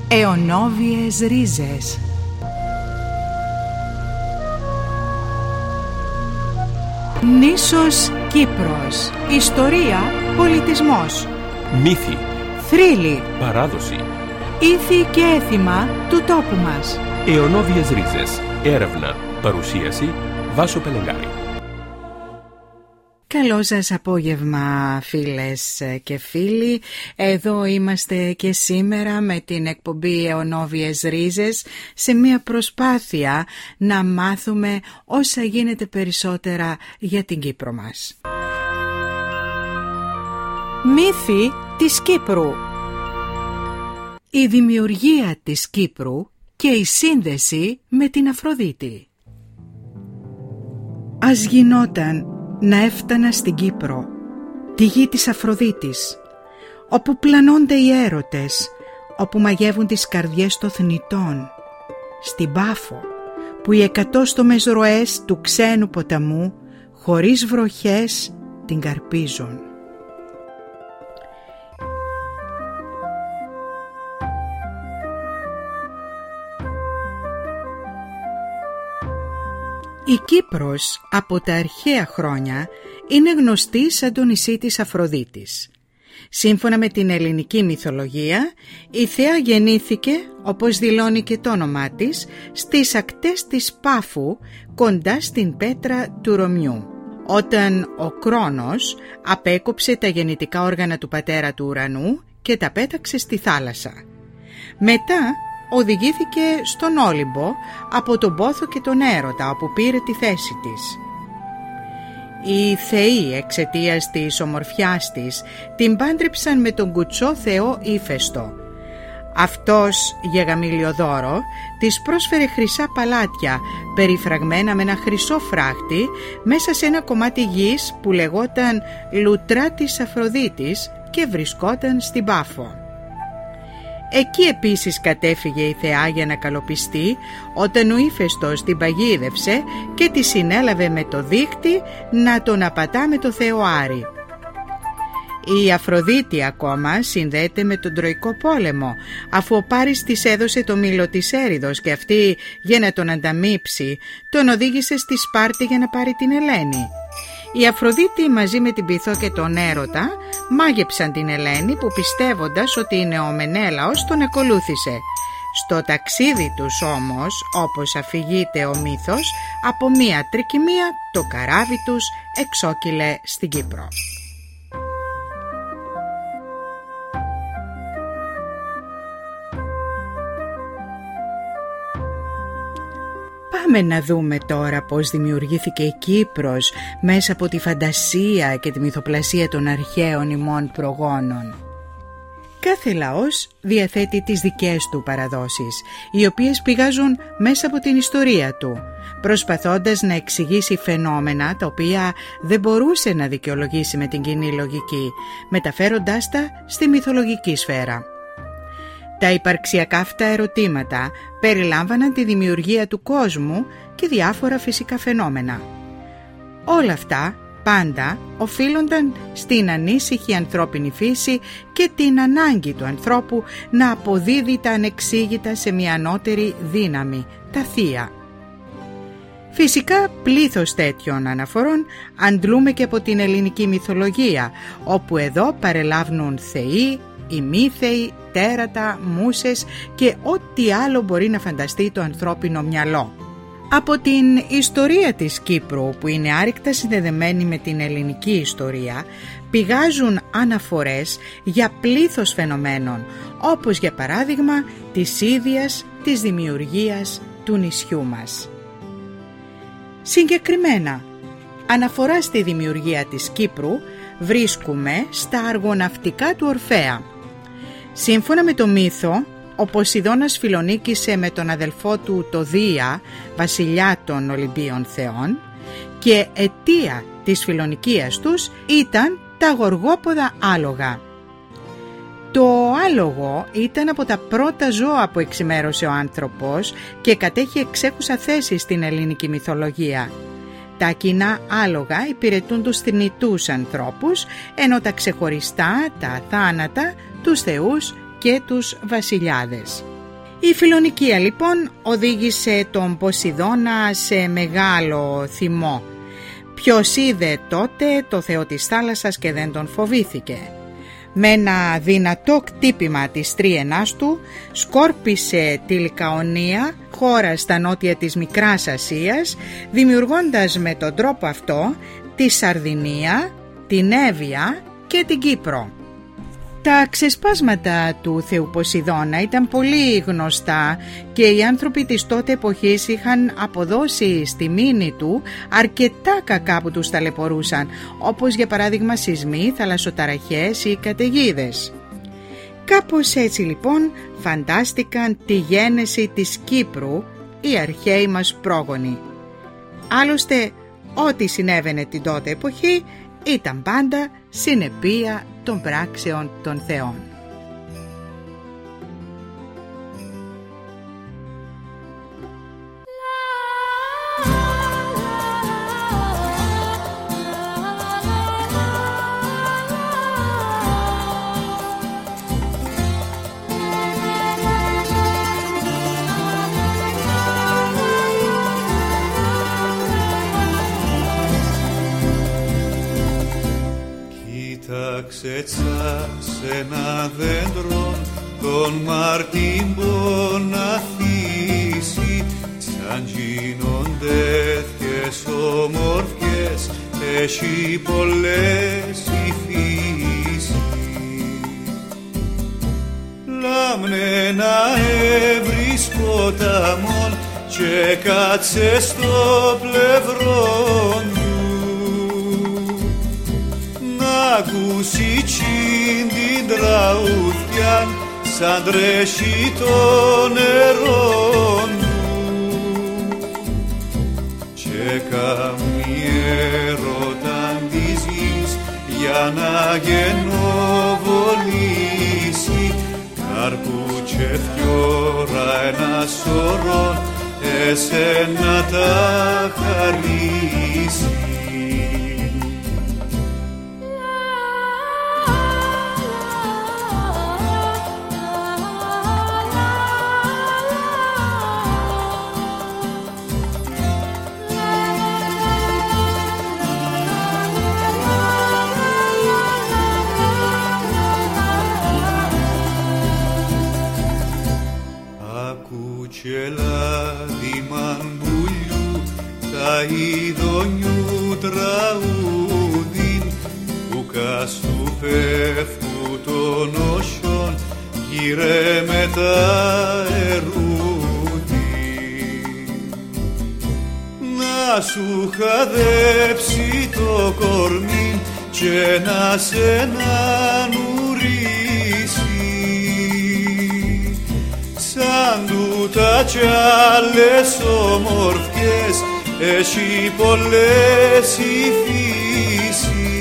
Αιωνόβιες ρίζες. Νήσος Κύπρος. Ιστορία, πολιτισμός. Μύθοι, θρύλοι, παράδοση, ήθη και έθιμα του τόπου μας. αιωνόβιες ρίζες. Έρευνα, παρουσίαση, Βάσο Πελεγάρη. Καλό σας απόγευμα, φίλες και φίλοι. Εδώ είμαστε και σήμερα με την εκπομπή Αιωνόβιες Ρίζες, σε μια προσπάθεια να μάθουμε όσα γίνεται περισσότερα για την Κύπρο μας. Μύθοι της Κύπρου. Η δημιουργία της Κύπρου και η σύνδεση με την Αφροδίτη. Ας γινόταν να έφτανα στην Κύπρο, τη γη της Αφροδίτης, όπου πλανώνται οι έρωτες, όπου μαγεύουν τις καρδιές των θνητών, στην Πάφο, που οι εκατόστομες ροές του ξένου ποταμού, χωρίς βροχές, την καρπίζουν. Η Κύπρος από τα αρχαία χρόνια είναι γνωστή σαν το νησί της Αφροδίτης. Σύμφωνα με την ελληνική μυθολογία, η θεά γεννήθηκε, όπως δηλώνει και το όνομά της, στις ακτές της Πάφου, κοντά στην πέτρα του Ρωμιού, όταν ο Κρόνος απέκοψε τα γεννητικά όργανα του πατέρα του ουρανού και τα πέταξε στη θάλασσα. Μετά οδηγήθηκε στον Όλυμπο από τον Πόθο και τον Έρωτα, όπου πήρε τη θέση της. Οι θεοί, εξαιτίας της ομορφιάς της, την πάντρεψαν με τον κουτσό θεό Ήφαιστο. Αυτός, για γαμηλιοδώρο, της πρόσφερε χρυσά παλάτια περιφραγμένα με ένα χρυσό φράχτη μέσα σε ένα κομμάτι γης που λεγόταν Λουτρά της Αφροδίτης και βρισκόταν στην Πάφο. Εκεί επίσης κατέφυγε η θεά για να καλοπιστεί, όταν ο Ήφαιστος την παγίδευσε και τη συνέλαβε με το δίχτυ να τον απατά με το θεό Άρη. Η Αφροδίτη ακόμα συνδέεται με τον Τροϊκό πόλεμο, αφού ο Πάρης της έδωσε το μήλο της Έριδος και αυτή, για να τον ανταμείψει, τον οδήγησε στη Σπάρτη για να πάρει την Ελένη. Η Αφροδίτη μαζί με την Πειθό και τον Έρωτα μάγεψαν την Ελένη, που πιστεύοντας ότι είναι ο Μενέλαος τον ακολούθησε. Στο ταξίδι τους όμως, όπως αφηγείται ο μύθος, από μία τρικυμία το καράβι τους εξόκυλε στην Κύπρο. Πάμε να δούμε τώρα πώς δημιουργήθηκε η Κύπρος μέσα από τη φαντασία και τη μυθοπλασία των αρχαίων ημών προγόνων. Κάθε λαός διαθέτει τις δικές του παραδόσεις, οι οποίες πηγάζουν μέσα από την ιστορία του, προσπαθώντας να εξηγήσει φαινόμενα τα οποία δεν μπορούσε να δικαιολογήσει με την κοινή λογική, μεταφέροντάς τα στη μυθολογική σφαίρα. Τα υπαρξιακά αυτά ερωτήματα περιλάμβαναν τη δημιουργία του κόσμου και διάφορα φυσικά φαινόμενα. Όλα αυτά πάντα οφείλονταν στην ανήσυχη ανθρώπινη φύση και την ανάγκη του ανθρώπου να αποδίδει τα ανεξήγητα σε μια ανώτερη δύναμη, τα θεία. Φυσικά πλήθος τέτοιων αναφορών αντλούμε και από την ελληνική μυθολογία, όπου εδώ παρελάβουν θεοί, ημίθεοι, τέρατα, μούσες και ό,τι άλλο μπορεί να φανταστεί το ανθρώπινο μυαλό. Από την ιστορία της Κύπρου, που είναι άρρηκτα συνδεδεμένη με την ελληνική ιστορία, πηγάζουν αναφορές για πλήθος φαινομένων, όπως για παράδειγμα της ίδιας της δημιουργίας του νησιού μας. Συγκεκριμένα, αναφορά στη δημιουργία της Κύπρου βρίσκουμε στα αργοναυτικά του Ορφέα. Σύμφωνα με το μύθο, ο Ποσειδώνας φιλονίκησε με τον αδελφό του το Δία, βασιλιά των Ολυμπίων θεών, και αιτία της φιλονικίας τους ήταν τα γοργόποδα άλογα. Το άλογο ήταν από τα πρώτα ζώα που εξημέρωσε ο άνθρωπος και κατέχει εξέχουσα θέση στην ελληνική μυθολογία. Τα κοινά άλογα υπηρετούν τους θνητούς ανθρώπους, ενώ τα ξεχωριστά, τα αθάνατα, τους θεούς και τους βασιλιάδες. Η Φιλονικία λοιπόν οδήγησε τον Ποσειδώνα σε μεγάλο θυμό. Ποιος είδε τότε το θεό της θάλασσας και δεν τον φοβήθηκε. Με ένα δυνατό κτύπημα της τρίενάς του σκόρπισε τη Λικαονία, χώρα στα νότια της Μικράς Ασίας, δημιουργώντας με τον τρόπο αυτό τη Σαρδινία, την Εύβοια και την Κύπρο. Τα ξεσπάσματα του θεού Ποσειδώνα ήταν πολύ γνωστά και οι άνθρωποι της τότε εποχής είχαν αποδώσει στη μοίη του αρκετά κακά που τους ταλαιπωρούσαν, όπως για παράδειγμα σεισμοί, θαλασσοταραχές ή καταιγίδες. Κάπως έτσι λοιπόν φαντάστηκαν τη γένεση της Κύπρου οι αρχαίοι μας πρόγονοι. Άλλωστε ό,τι συνέβαινε την τότε εποχή ήταν πάντα συνεπία των πράξεων των θεών. Κοίταξε σ' ένα δέντρο τον Μάρτυμπο να θύσει, σαν γίνονται τέτοιες όμορφιες έχει πολλές η φύση. Λάμνε να έβρεις ποταμόν και κάτσε στο πλευρό του, ακούσει τσιν την τραούθιαν σαν τρέχει το νερό του και καμία ερώταν της γης για να γενοβολήσει, καρπού και φιώρα ένα σωρό εσένα τα χαρίσει. Ειδονιού τραούδιν που καστού πέφτου των όσων γύρε με τα ερούδι. Να σου χαδέψει το κορμί και να σε νουρίσει, σαν τούτα κι άλλες ομορφιές έχει πολλές η φύση.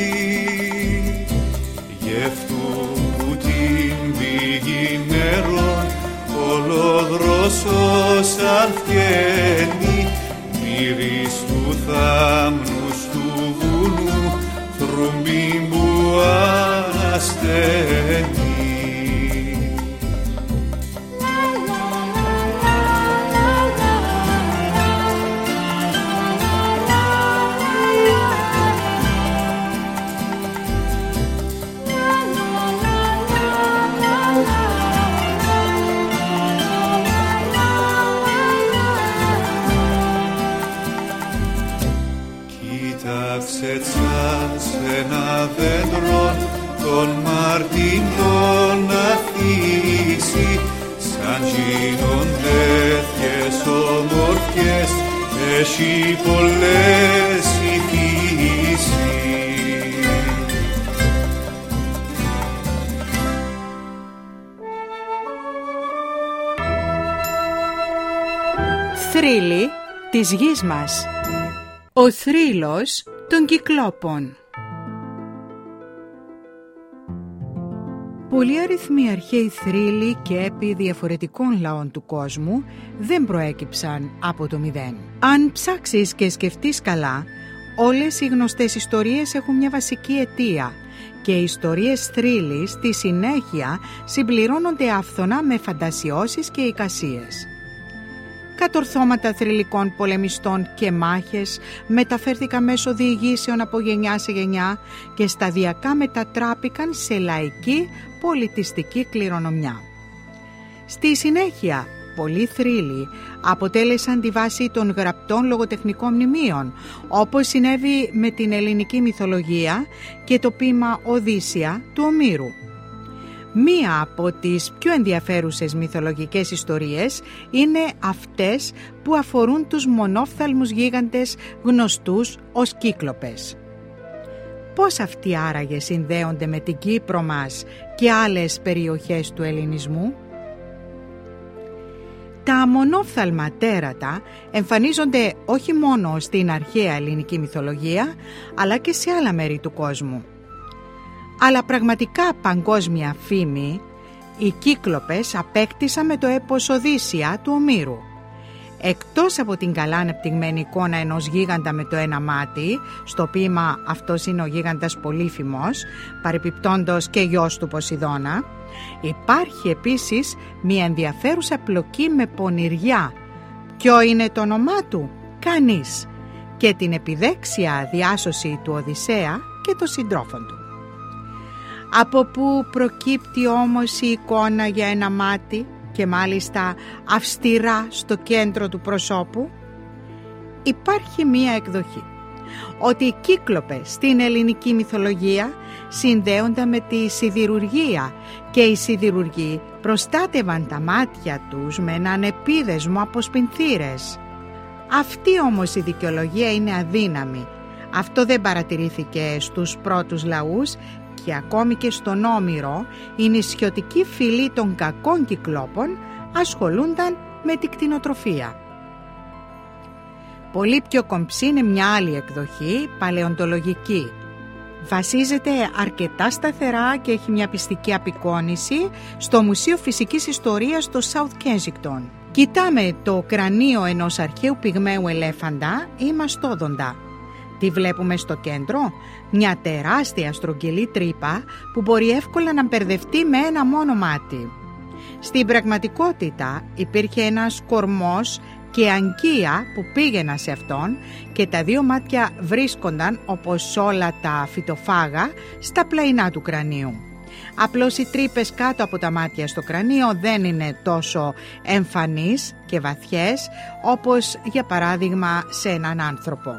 Γι' αυτού που την πηγή νερών ολοδρόσος αρθιένει, μύρις του θάμνου του βουνού θρουμπή που ανασταίνει. Σε ένα δέντρο τον Μάρτυμπο να θύσει, σαν γίνονται τέτοιες ομορφιές έχει πολλές η φύση. Θρύλοι της γης μας. Ο θρύλος των Κυκλόπων. Πολλοί αριθμοί αρχαίοι θρύλοι και έπι διαφορετικών λαών του κόσμου δεν προέκυψαν από το μηδέν. Αν ψάξεις και σκεφτείς καλά, όλες οι γνωστές ιστορίες έχουν μια βασική αιτία και οι ιστορίες θρύλης στη συνέχεια συμπληρώνονται άφθονα με φαντασιώσεις και εικασίες. Κατορθώματα θρυλικών πολεμιστών και μάχες μεταφέρθηκαν μέσω διηγήσεων από γενιά σε γενιά και σταδιακά μετατράπηκαν σε λαϊκή πολιτιστική κληρονομιά. Στη συνέχεια, πολλοί θρύλοι αποτέλεσαν τη βάση των γραπτών λογοτεχνικών μνημείων, όπως συνέβη με την ελληνική μυθολογία και το ποίημα Οδύσσεια του Ομήρου. Μία από τις πιο ενδιαφέρουσες μυθολογικές ιστορίες είναι αυτές που αφορούν τους μονόφθαλμους γίγαντες γνωστούς ως Κύκλοπες. Πώς αυτοί άραγε συνδέονται με την Κύπρο μας και άλλες περιοχές του ελληνισμού? Τα μονόφθαλμα τέρατα εμφανίζονται όχι μόνο στην αρχαία ελληνική μυθολογία, αλλά και σε άλλα μέρη του κόσμου. Αλλά πραγματικά παγκόσμια φήμη, οι Κύκλοπες απέκτησαν με το έπος Οδύσσεια του Ομήρου. Εκτός από την καλά ανεπτυγμένη εικόνα ενός γίγαντα με το ένα μάτι, στο ποίημα «Αυτός είναι ο γίγαντας Πολύφημος», παρεπιπτόντος και γιος του Ποσειδώνα, υπάρχει επίσης μια ενδιαφέρουσα πλοκή με πονηριά. Ποιο είναι το όνομά του? Κανείς. Και την επιδέξια διάσωση του Οδυσσέα και των συντρόφων του. Από πού προκύπτει όμως η εικόνα για ένα μάτι και μάλιστα αυστηρά στο κέντρο του προσώπου? Υπάρχει μία εκδοχή ότι οι Κύκλοπες στην ελληνική μυθολογία συνδέονται με τη σιδηρουργία και οι σιδηρουργοί προστάτευαν τα μάτια τους με έναν επίδεσμο από σπινθήρες. Αυτή όμως η δικαιολογία είναι αδύναμη. Αυτό δεν παρατηρήθηκε στους πρώτους λαούς και ακόμη και στον Όμηρο οι νησιωτικοί φυλοί των κακών Κυκλόπων ασχολούνταν με την κτηνοτροφία. Πολύ πιο κομψή είναι μια άλλη εκδοχή, παλαιοντολογική. Βασίζεται αρκετά σταθερά και έχει μια πιστική απεικόνηση στο Μουσείο Φυσικής Ιστορίας στο South Kensington. Κοιτάμε το κρανίο ενός αρχαίου πυγμαίου ελέφαντα ή μαστόδοντα. Τι βλέπουμε στο κέντρο? Μια τεράστια στρογγυλή τρύπα που μπορεί εύκολα να μπερδευτεί με ένα μόνο μάτι. Στην πραγματικότητα υπήρχε ένας κορμός και αγκία που πήγαιναν σε αυτόν και τα δύο μάτια βρίσκονταν, όπως όλα τα φυτοφάγα, στα πλαϊνά του κρανίου. Απλώς οι τρύπες κάτω από τα μάτια στο κρανίο δεν είναι τόσο εμφανείς και βαθιές όπως για παράδειγμα σε έναν άνθρωπο.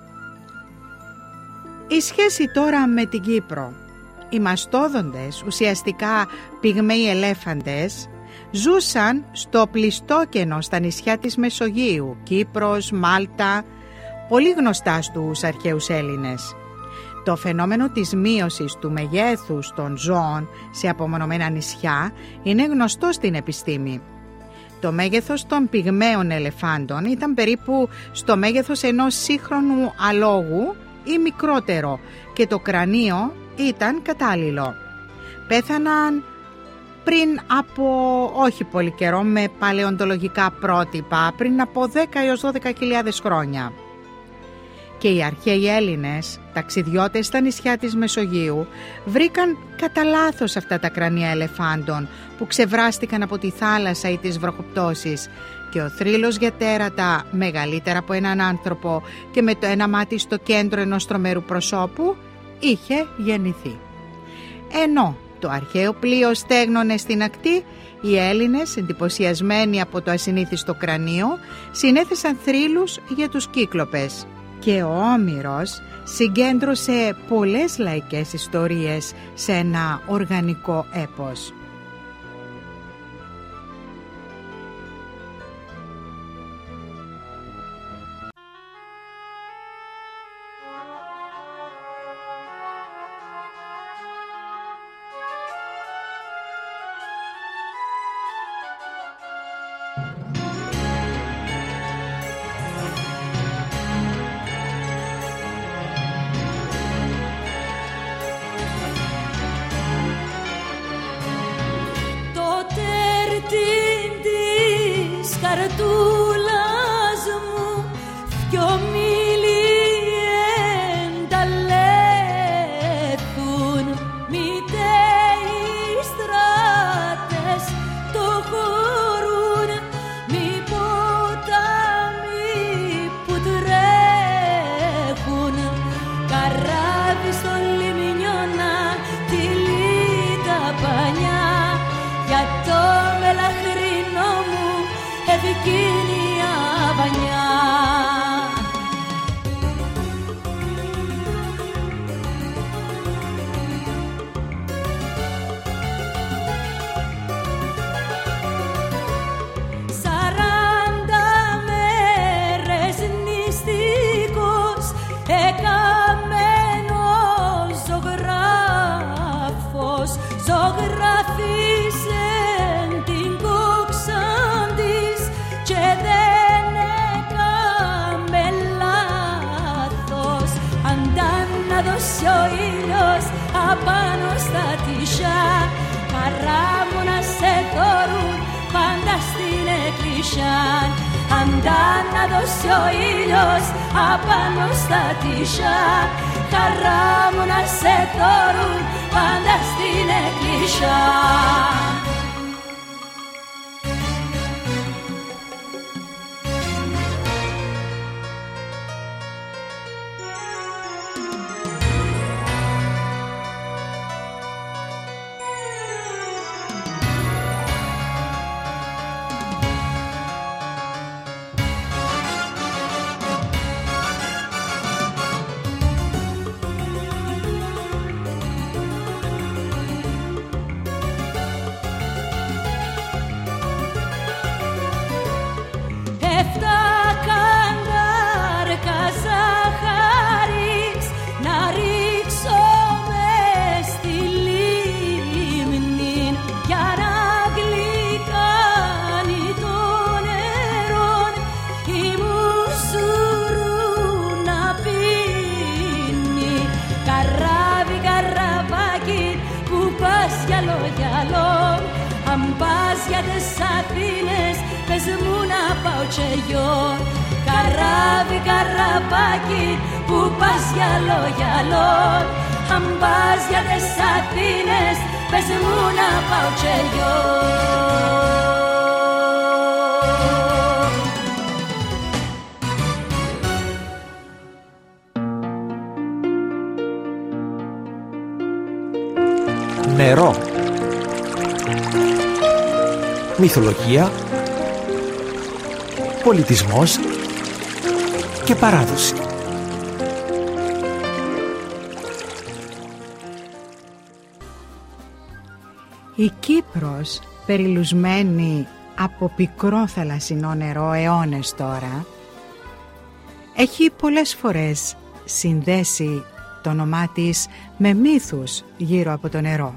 Η σχέση τώρα με την Κύπρο. Οι μαστόδοντες, ουσιαστικά πυγμαίοι ελέφαντες, ζούσαν στο πλειστόκενο στα νησιά της Μεσογείου, Κύπρος, Μάλτα, πολύ γνωστά στους αρχαίους Έλληνες. Το φαινόμενο της μείωσης του μεγέθους των ζώων σε απομονωμένα νησιά είναι γνωστό στην επιστήμη. Το μέγεθος των πυγμαίων ελεφάντων ήταν περίπου στο μέγεθος ενός σύγχρονου αλόγου ή μικρότερο και το κρανίο ήταν κατάλληλο. Πέθαναν πριν από όχι πολύ καιρό με παλαιοντολογικά πρότυπα, πριν από 10 έως 12.000 χρόνια. Και οι αρχαίοι Έλληνες, ταξιδιώτες στα νησιά της Μεσογείου, βρήκαν κατά λάθος αυτά τα κρανία ελεφάντων που ξεβράστηκαν από τη θάλασσα ή τις βροχοπτώσεις και ο θρύλος για τέρατα μεγαλύτερα από έναν άνθρωπο και με το ένα μάτι στο κέντρο ενός τρομερού προσώπου είχε γεννηθεί. Ενώ το αρχαίο πλοίο στέγνωνε στην ακτή, οι Έλληνες, εντυπωσιασμένοι από το ασυνήθιστο κρανίο, συνέθεσαν θρύλους για τους Κύκλοπες. Και ο Όμηρος συγκέντρωσε πολλές λαϊκές ιστορίες σε ένα οργανικό έπος. Καρτούλας μου δυο μίλι ενταλέθουν κλεισά. Χαρά μου να σε δωρούν πάντα στην εκκλησιά. Αντά να δώσει ο ήλιος απάνω στα τύσια. Χαρά μου να σε δωρούν πάντα στην εκκλησιά. Αν πας για τις Αθήνες, πες μου να πάω και εγώ. Καράβι, καραβάκι, που πας γυαλό. Αν πας για τις Αθήνες, πες μου να πάω και εγώ. Νερό. Μυθολογία, πολιτισμός και παράδοση. Η Κύπρος, περιλουσμένη από πικρό θαλασσινό νερό αιώνες τώρα, έχει πολλές φορές συνδέσει το όνομά της με μύθους γύρω από το νερό.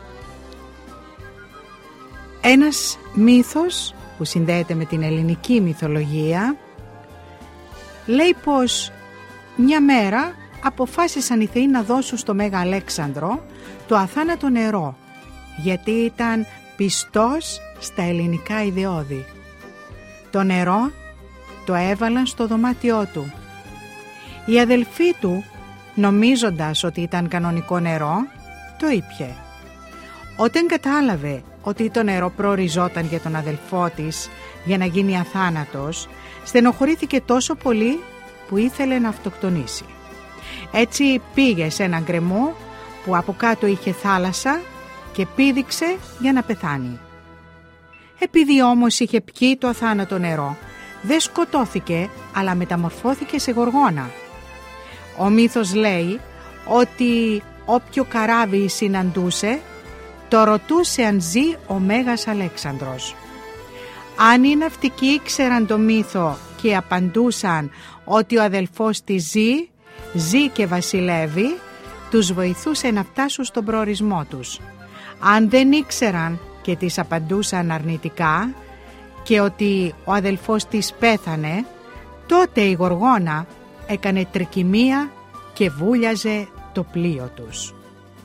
Ένας μύθος που συνδέεται με την ελληνική μυθολογία λέει πως μια μέρα αποφάσισαν οι θεοί να δώσουν στο Μέγα Αλέξανδρο το αθάνατο νερό, γιατί ήταν πιστός στα ελληνικά ιδεώδη. Το νερό το έβαλαν στο δωμάτιό του. Η αδελφή του, νομίζοντας ότι ήταν κανονικό νερό, το ήπιε. Όταν κατάλαβε ότι το νερό προοριζόταν για τον αδελφό της για να γίνει αθάνατος, στενοχωρήθηκε τόσο πολύ που ήθελε να αυτοκτονήσει. Έτσι πήγε σε έναν γκρεμό που από κάτω είχε θάλασσα και πήδηξε για να πεθάνει. Επειδή όμως είχε πιει το αθάνατο νερό, δεν σκοτώθηκε αλλά μεταμορφώθηκε σε γοργόνα. Ο μύθος λέει ότι όποιο καράβι συναντούσε το ρωτούσε αν ζει ο Μέγας Αλέξανδρος. Αν οι ναυτικοί ήξεραν το μύθο και απαντούσαν ότι ο αδελφός της ζει και βασιλεύει, τους βοηθούσε να φτάσουν στον προορισμό τους. Αν δεν ήξεραν και τις απαντούσαν αρνητικά και ότι ο αδελφός της πέθανε, τότε η Γοργόνα έκανε τρικυμία και βούλιαζε το πλοίο τους.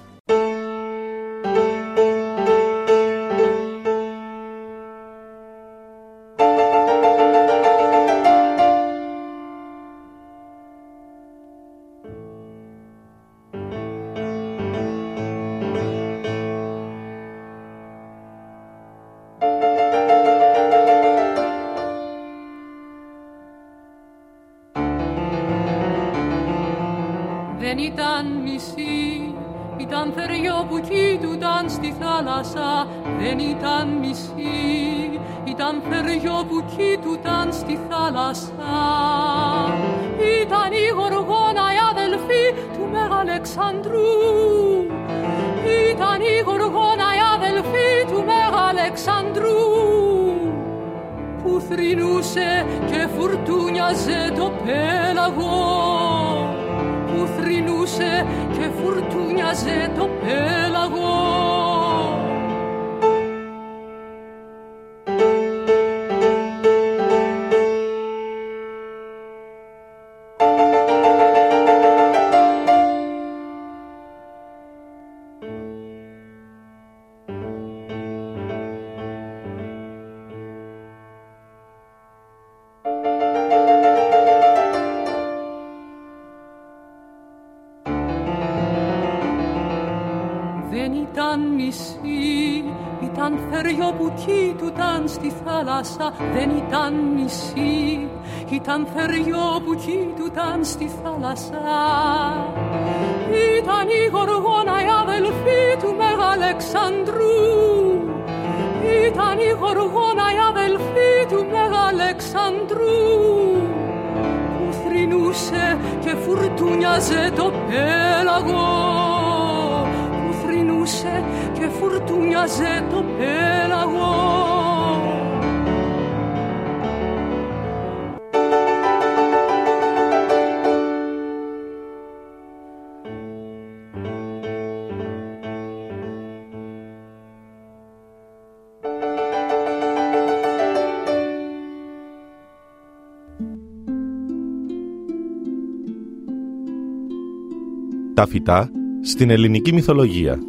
Δεν ήταν μισή, ήταν θεριό που κοίτουταν στη θάλασσα. Δεν ήταν μισή, ήταν θεριό που κοίτουταν στη θάλασσα. Ήταν η Γοργόνα η αδελφή του Μεγαλεξανδρού. Ήταν η Γοργόνα η αδελφή του Μεγαλεξανδρού, που θρηνούσε και φουρτούνιαζε το πέλαγο. Που θρηνούσε και φουρτούνιαζε το πέλαγο. Ήταν θεριό που κοίτουταν στη θάλασσα, δεν ήταν νησί. Ήταν θεριό που κοίτουταν στη θάλασσα. Ήταν η Γοργόνα η αδελφή του Μεγαλεξανδρού. Ήταν η Γοργόνα η αδελφή του Μεγαλεξανδρού, που θρηνούσε και φουρτούνιαζε το πέλαγο. Που θρηνούσε και φουρτούνιαζε το πέλαγο. Τα φυτά στην ελληνική μυθολογία.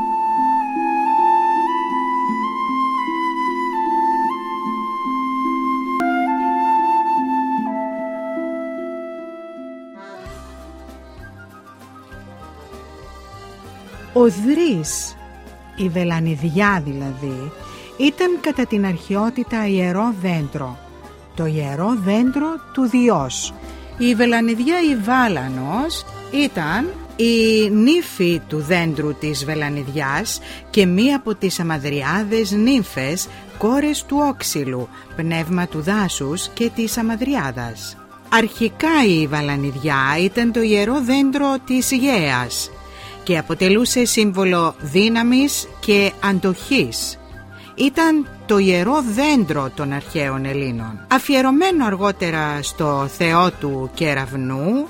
Ο Δρύς, η βελανιδιά δηλαδή, ήταν κατά την αρχαιότητα ιερό δέντρο, το ιερό δέντρο του Διός. Η βελανιδιά η Βάλανος ήταν η νύφη του δέντρου της βελανιδιάς και μία από τις αμαδριάδες νύμφες, κόρες του Όξυλου, πνεύμα του δάσους και της αμαδριάδας. Αρχικά η βελανιδιά ήταν το ιερό δέντρο της Γαίας και αποτελούσε σύμβολο δύναμης και αντοχής. Ήταν το ιερό δέντρο των αρχαίων Ελλήνων, αφιερωμένο αργότερα στο θεό του κεραυνού,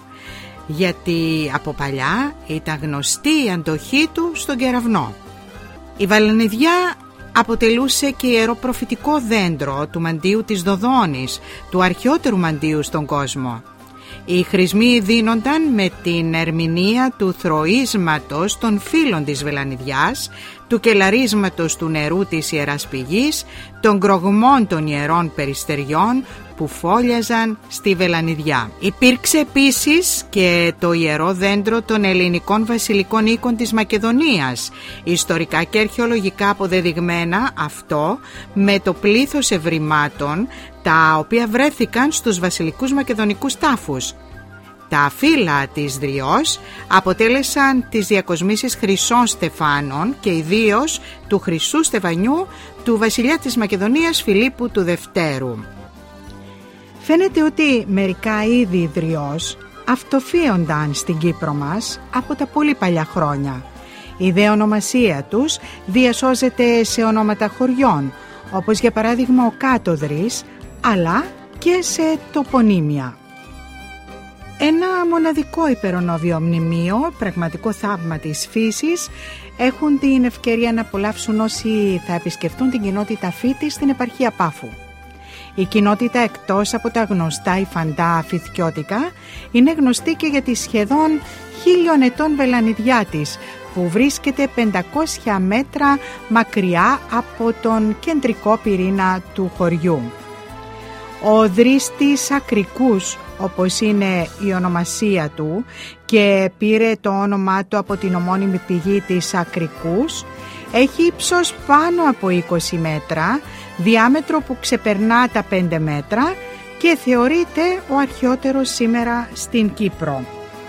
γιατί από παλιά ήταν γνωστή η αντοχή του στον κεραυνό. Η βελανιδιά αποτελούσε και ιερό προφητικό δέντρο του μαντείου της Δοδόνης, του αρχαιότερου μαντείου στον κόσμο. Οι χρησμοί δίνονταν με την ερμηνεία του θροίσματος των φύλων της βελανιδιάς, του κελαρίσματος του νερού της Ιεράς Πηγής, των κρογμών των ιερών περιστεριών που φόλιαζαν στη βελανιδιά. Υπήρξε επίσης και το ιερό δέντρο των ελληνικών βασιλικών οίκων της Μακεδονίας, ιστορικά και αρχαιολογικά αποδεδειγμένα αυτό με το πλήθος ευρημάτων τα οποία βρέθηκαν στους βασιλικούς μακεδονικούς τάφους. Τα φύλλα της Δριός αποτέλεσαν τις διακοσμήσεις χρυσών στεφάνων και ιδίως του χρυσού στεφανιού του βασιλιά της Μακεδονίας Φιλίππου του Δευτέρου. Φαίνεται ότι μερικά είδη Δριός αυτοφύονταν στην Κύπρο μας από τα πολύ παλιά χρόνια. Η δε ονομασία τους διασώζεται σε ονόματα χωριών, όπως για παράδειγμα ο Κάτω Δρύς, αλλά και σε τοπονύμια. Ένα μοναδικό υπερονόβιο μνημείο, πραγματικό θαύμα της φύσης, έχουν την ευκαιρία να απολαύσουν όσοι θα επισκεφτούν την κοινότητα Φύτης στην επαρχία Πάφου. Η κοινότητα, εκτός από τα γνωστά υφαντά φυθκιώτικα, είναι γνωστή και για τη σχεδόν 1000 ετών βελανιδιά της, που βρίσκεται 500 μέτρα μακριά από τον κεντρικό πυρήνα του χωριού. Ο Δρύς της Ακρικούς, όπως είναι η ονομασία του, και πήρε το όνομά του από την ομώνυμη πηγή της Ακρικούς, έχει ύψος πάνω από 20 μέτρα, διάμετρο που ξεπερνά τα 5 μέτρα και θεωρείται ο αρχαιότερος σήμερα στην Κύπρο.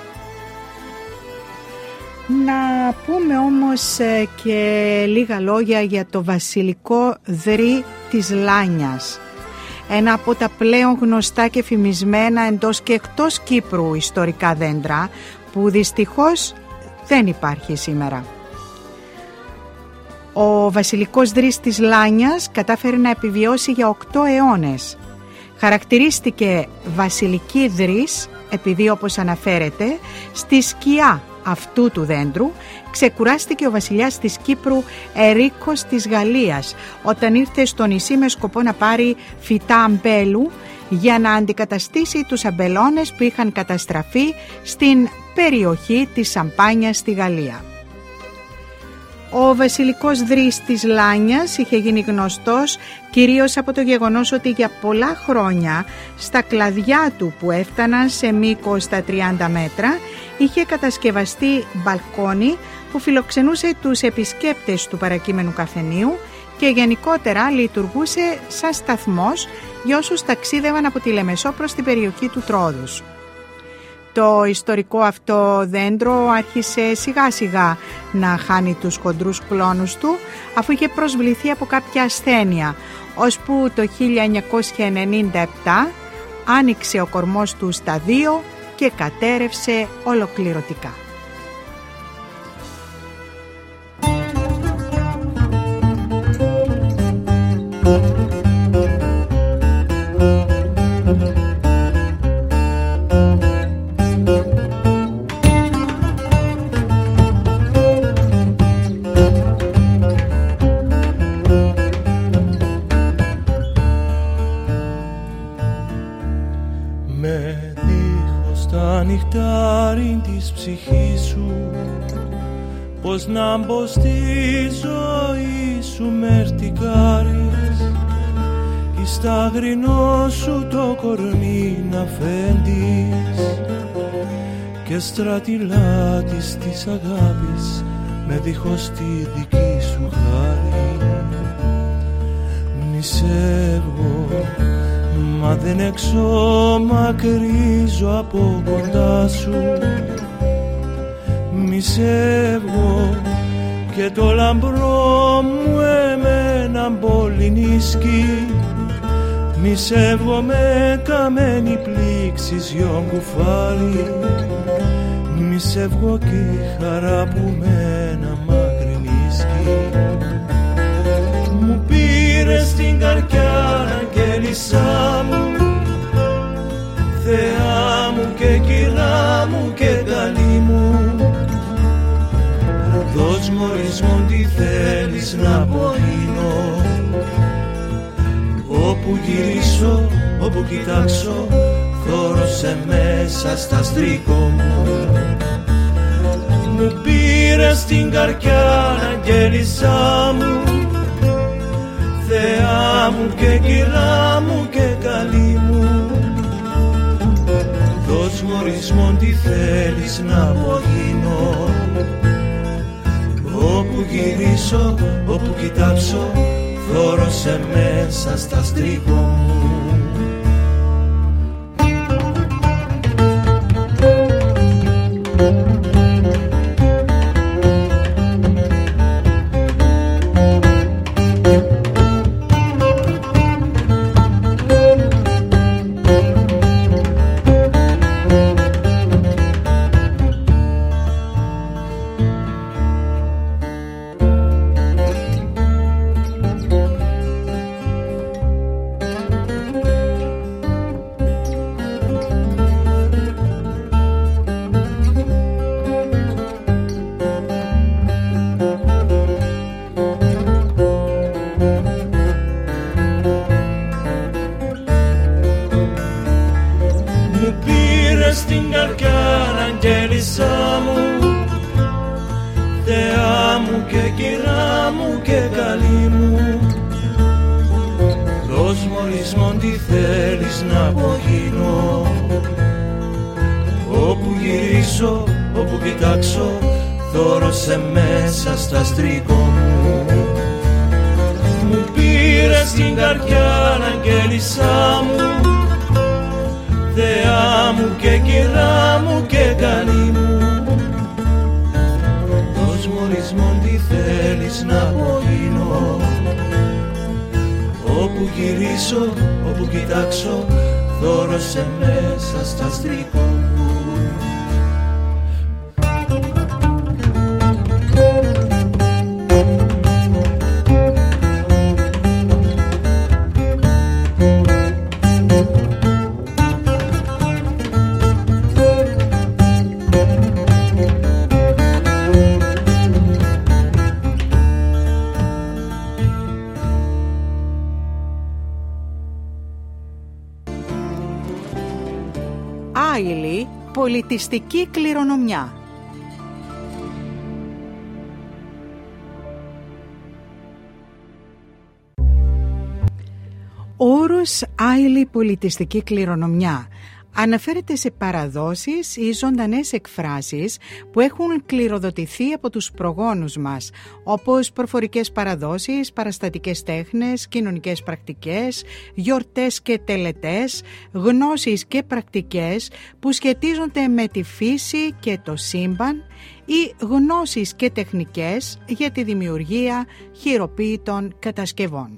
Να πούμε όμως και λίγα λόγια για το βασιλικό Δρύ της Λάνιας, ένα από τα πλέον γνωστά και φημισμένα εντός και εκτός Κύπρου ιστορικά δέντρα, που δυστυχώς δεν υπάρχει σήμερα. Ο βασιλικός Δρύς της Λάνιας κατάφερε να επιβιώσει για 8 αιώνες. Χαρακτηρίστηκε βασιλική Δρύς επειδή, όπως αναφέρεται, στη σκιά αυτού του δέντρου ξεκουράστηκε ο βασιλιάς της Κύπρου Ερίκος της Γαλλίας όταν ήρθε στο νησί με σκοπό να πάρει φυτά αμπέλου για να αντικαταστήσει τους αμπελώνες που είχαν καταστραφεί στην περιοχή της Σαμπάνιας στη Γαλλία. Ο βασιλικός Δρύς της Λάνιας είχε γίνει γνωστός κυρίως από το γεγονός ότι για πολλά χρόνια στα κλαδιά του, που έφταναν σε μήκος τα 30 μέτρα, είχε κατασκευαστεί μπαλκόνι που φιλοξενούσε τους επισκέπτες του παρακείμενου καφενείου και γενικότερα λειτουργούσε σαν σταθμός για όσους ταξίδευαν από τη Λεμεσό προς την περιοχή του Τρόδους. Το ιστορικό αυτό δέντρο άρχισε σιγά σιγά να χάνει τους χοντρούς κλόνους του, αφού είχε προσβληθεί από κάποια ασθένεια, ώσπου το 1997 άνοιξε ο κορμός του στα δύο και κατέρευσε ολοκληρωτικά. Πώς να μπω στη ζωή σου μερτικάρεις ή στα γρινό σου το κορμί να φέντεις και στρατιλάτης της αγάπης με δίχως τη δική σου χάρη. Νησεύω μα δεν εξομακρύζω από κοντά σου. Μισεύω και το λαμπρό μου εμένα μπολινίσκει. Μισεύω με καμένη πλήξη ζιόν κουφάρι. Μισεύω και η χαρά που μένα μακρινίσκει. Μου πήρε στην καρκιά αγγέλισσά μου, Θεά μου και κυρά μου και καλή μου. Δώσ' μου ορισμό τι θέλεις να απογίνω. Όπου γυρίσω, όπου κοιτάξω, θόρωσε μέσα στα στρίκο μου. Μου πήρε στην καρκιά αγγέλισσά μου, Θεά μου και κυρά μου και καλή μου. Δώσ' μου ορισμό τι θέλεις να απογίνω. Όπου γυρίσω, όπου κοιτάξω, θόρωσε μέσα στα στρίγω μου. Όπου κοιτάξω, θόρωσε μέσα στα στρίκο μου. Άειλη πολιτιστική κληρονομιά. Ο όρος άειλη πολιτιστική κληρονομιά Αναφέρεται σε παραδόσεις ή ζωντανές εκφράσεις που έχουν κληροδοτηθεί από τους προγόνους μας, όπως προφορικές παραδόσεις, παραστατικές τέχνες, κοινωνικές πρακτικές, γιορτές και τελετές, γνώσεις και πρακτικές που σχετίζονται με τη φύση και το σύμπαν ή γνώσεις και τεχνικές για τη δημιουργία χειροποίητων κατασκευών.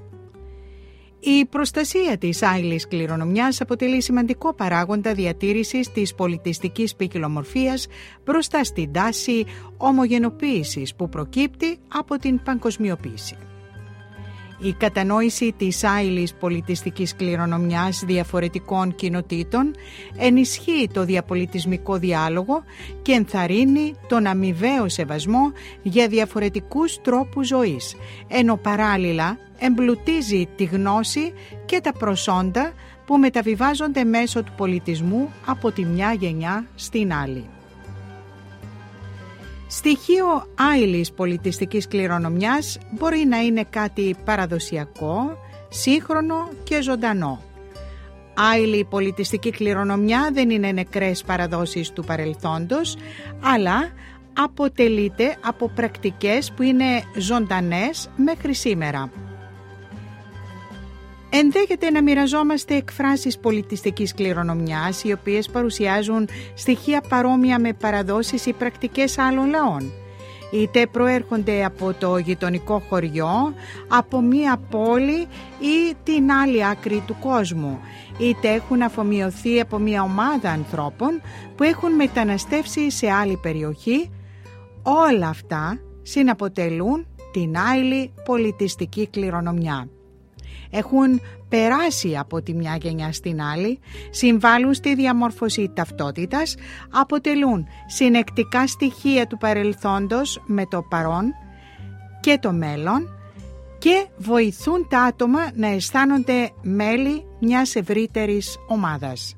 Η προστασία της άειλης κληρονομιάς αποτελεί σημαντικό παράγοντα διατήρησης της πολιτιστικής ποικιλομορφίας μπροστά στην τάση ομογενοποίησης που προκύπτει από την παγκοσμιοποίηση. Η κατανόηση της άειλης πολιτιστικής κληρονομιάς διαφορετικών κοινοτήτων ενισχύει το διαπολιτισμικό διάλογο και ενθαρρύνει τον αμοιβαίο σεβασμό για διαφορετικούς τρόπους ζωής, ενώ παράλληλα εμπλουτίζει τη γνώση και τα προσόντα που μεταβιβάζονται μέσω του πολιτισμού από τη μια γενιά στην άλλη. Στοιχείο άειλης πολιτιστικής κληρονομιάς μπορεί να είναι κάτι παραδοσιακό, σύγχρονο και ζωντανό. Άειλη πολιτιστική κληρονομιά δεν είναι νεκρές παραδόσεις του παρελθόντος, αλλά αποτελείται από πρακτικές που είναι ζωντανές μέχρι σήμερα. Ενδέχεται να μοιραζόμαστε εκφράσεις πολιτιστικής κληρονομιάς, οι οποίες παρουσιάζουν στοιχεία παρόμοια με παραδόσεις ή πρακτικές άλλων λαών. Είτε προέρχονται από το γειτονικό χωριό, από μία πόλη ή την άλλη άκρη του κόσμου, είτε έχουν αφομοιωθεί από μία ομάδα ανθρώπων που έχουν μεταναστεύσει σε άλλη περιοχή. Όλα αυτά συναποτελούν την άειλη πολιτιστική κληρονομιά. Έχουν περάσει από τη μια γενιά στην άλλη, συμβάλλουν στη διαμόρφωση ταυτότητας, αποτελούν συνεκτικά στοιχεία του παρελθόντος με το παρόν και το μέλλον και βοηθούν τα άτομα να αισθάνονται μέλη μιας ευρύτερης ομάδας.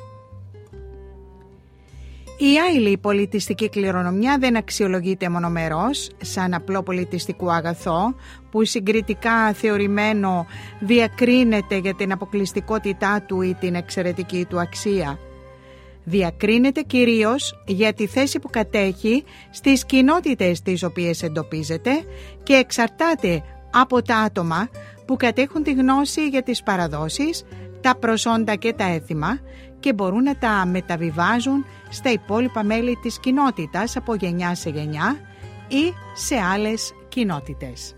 Η άειλη πολιτιστική κληρονομιά δεν αξιολογείται μονομερώς σαν απλό πολιτιστικό αγαθό που συγκριτικά θεωρημένο διακρίνεται για την αποκλειστικότητά του ή την εξαιρετική του αξία. Διακρίνεται κυρίως για τη θέση που κατέχει στις κοινότητες τις οποίες εντοπίζεται και εξαρτάται από τα άτομα που κατέχουν τη γνώση για τις παραδόσεις, τα προσόντα και τα έθιμα και μπορούν να τα μεταβιβάζουν στα υπόλοιπα μέλη της κοινότητας από γενιά σε γενιά ή σε άλλες κοινότητες.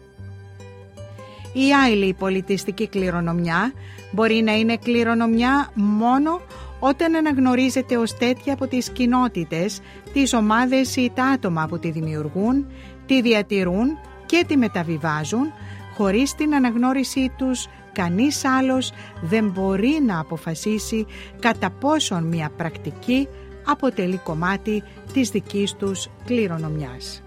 Η άειλη πολιτιστική κληρονομιά μπορεί να είναι κληρονομιά μόνο όταν αναγνωρίζεται ως τέτοια από τις κοινότητες, τις ομάδες ή τα άτομα που τη δημιουργούν, τη διατηρούν και τη μεταβιβάζουν. Χωρίς την αναγνώρισή τους, κανείς άλλος δεν μπορεί να αποφασίσει κατά πόσον μια πρακτική αποτελεί κομμάτι της δικής τους κληρονομιάς.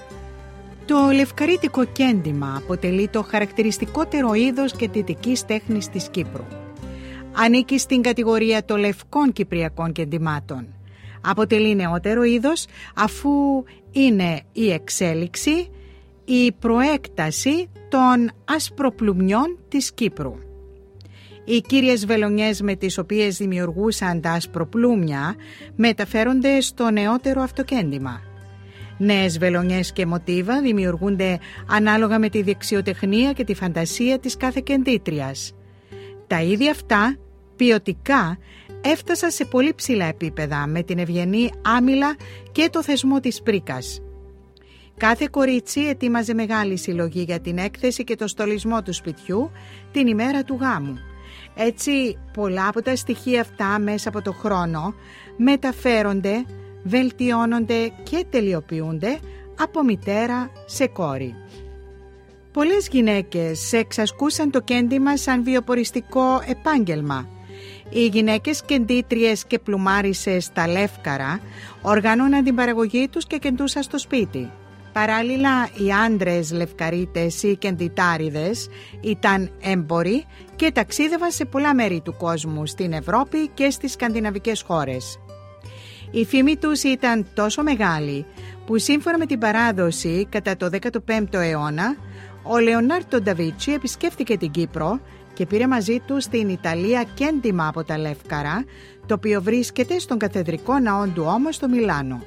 Το λευκαρίτικο κέντημα αποτελεί το χαρακτηριστικότερο είδος κεντητικής τέχνης της Κύπρου. Ανήκει στην κατηγορία των λευκών κυπριακών κεντημάτων. Αποτελεί νεότερο είδος αφού είναι η εξέλιξη, η προέκταση των ασπροπλουμιών της Κύπρου. Οι κύριες βελονιές με τις οποίες δημιουργούσαν τα ασπροπλούμια μεταφέρονται στο νεότερο αυτοκέντημα. Νέες βελονιές και μοτίβα δημιουργούνται ανάλογα με τη δεξιοτεχνία και τη φαντασία της κάθε κεντήτριας. Τα είδη αυτά ποιοτικά έφτασαν σε πολύ ψηλά επίπεδα με την ευγενή άμυλα και το θεσμό της πρίκας. Κάθε κορίτσι ετοίμαζε μεγάλη συλλογή για την έκθεση και το στολισμό του σπιτιού την ημέρα του γάμου. Έτσι πολλά από τα στοιχεία αυτά μέσα από το χρόνο μεταφέρονται, βελτιώνονται και τελειοποιούνται από μητέρα σε κόρη. Πολλές γυναίκες εξασκούσαν το κέντημα σαν βιοποριστικό επάγγελμα. Οι γυναίκες κεντήτριες και πλουμάρισες στα Λεύκαρα οργανώναν την παραγωγή τους και κεντούσαν στο σπίτι. Παράλληλα, οι άντρες λευκαρίτες ή κεντητάριδες ήταν έμποροι και ταξίδευαν σε πολλά μέρη του κόσμου, στην Ευρώπη και στις σκανδιναβικές χώρες. Η φήμη τους ήταν τόσο μεγάλη που σύμφωνα με την παράδοση κατά το 15ο αιώνα Ο Λεωνάρντο ντα Βίντσι επισκέφθηκε την Κύπρο και πήρε μαζί του στην Ιταλία κέντημα από τα Λεύκαρα, το οποίο βρίσκεται στον καθεδρικό ναό του Ώμο στο Μιλάνο.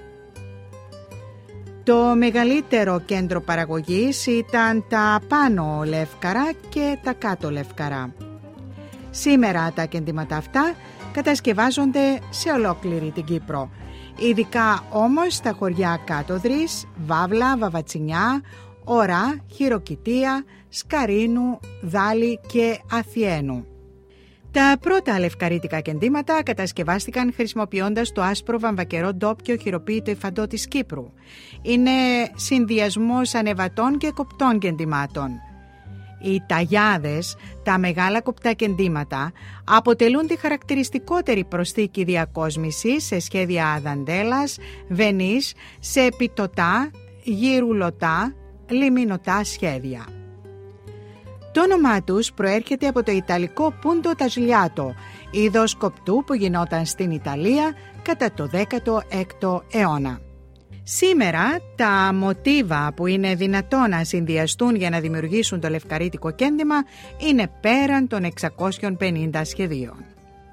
Το μεγαλύτερο κέντρο παραγωγής ήταν τα πάνω Λεύκαρα και τα κάτω Λεύκαρα. Σήμερα τα κεντήματα αυτά κατασκευάζονται σε ολόκληρη την Κύπρο, ειδικά όμως στα χωριά Κάτοδρης, Βάβλα, Βαβατσινιά, Ωρά, Χειροκητία, Σκαρίνου, Δάλη και Αθιένου. Τα πρώτα λευκαρίτικα κεντήματα κατασκευάστηκαν χρησιμοποιώντας το άσπρο βαμβακερό ντόπιο χειροποίητο υφαντό της Κύπρου. Είναι συνδυασμός ανεβατών και κοπτών κεντημάτων. Οι ταγιάδες, τα μεγάλα κοπτά κεντήματα, αποτελούν τη χαρακτηριστικότερη προσθήκη διακόσμησης σε σχέδια δαντέλας, βενής, σε επιτοτά, γυρουλωτά, λιμινωτά σχέδια. Το όνομά τους προέρχεται από το ιταλικό πούντο τασλιάτο, είδος κοπτού που γινόταν στην Ιταλία κατά το 16ο αιώνα. Σήμερα τα μοτίβα που είναι δυνατό να συνδυαστούν για να δημιουργήσουν το λευκαρίτικο κέντημα είναι πέραν των 650 σχεδίων.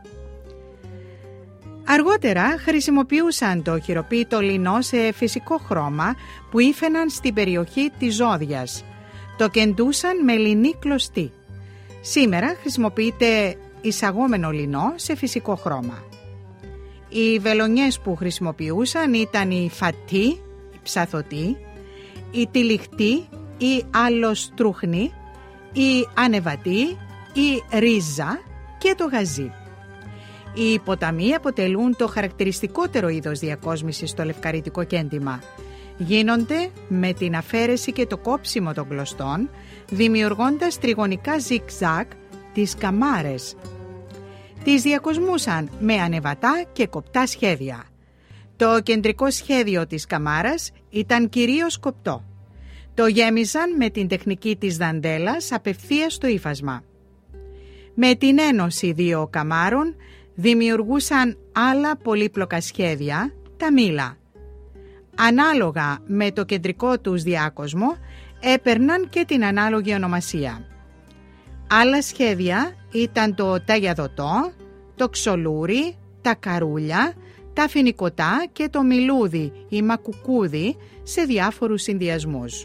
Αργότερα χρησιμοποιούσαν το χειροποίητο λινό σε φυσικό χρώμα που ήφαιναν στην περιοχή της Ζώδιας. Το κεντούσαν με λινή κλωστή. Σήμερα χρησιμοποιείται εισαγόμενο λινό σε φυσικό χρώμα. Οι βελονιές που χρησιμοποιούσαν ήταν η φατή, η ψαθωτή, η τυλιχτή, η αλοστρούχνη, η ανεβατή, η ρίζα και το γαζί. Οι ποταμοί αποτελούν το χαρακτηριστικότερο είδος διακόσμησης στο λευκαρίτικο κέντημα. Γίνονται με την αφαίρεση και το κόψιμο των κλωστών, δημιουργώντας τριγωνικά ζιγ-ζακ τις καμάρες. Τις διακοσμούσαν με ανεβατά και κοπτά σχέδια. Το κεντρικό σχέδιο της καμάρας ήταν κυρίως κοπτό. Το γέμιζαν με την τεχνική της δαντέλας απευθείας στο ύφασμα. Με την ένωση δύο καμάρων δημιουργούσαν άλλα πολύπλοκα σχέδια, τα μήλα. Ανάλογα με το κεντρικό τους διάκοσμο έπαιρναν και την ανάλογη ονομασία. Άλλα σχέδια ήταν το ταγιαδωτό, το ξολούρι, τα καρούλια, τα φοινικωτά και το μιλούδι ή μακουκούδι σε διάφορους συνδυασμούς.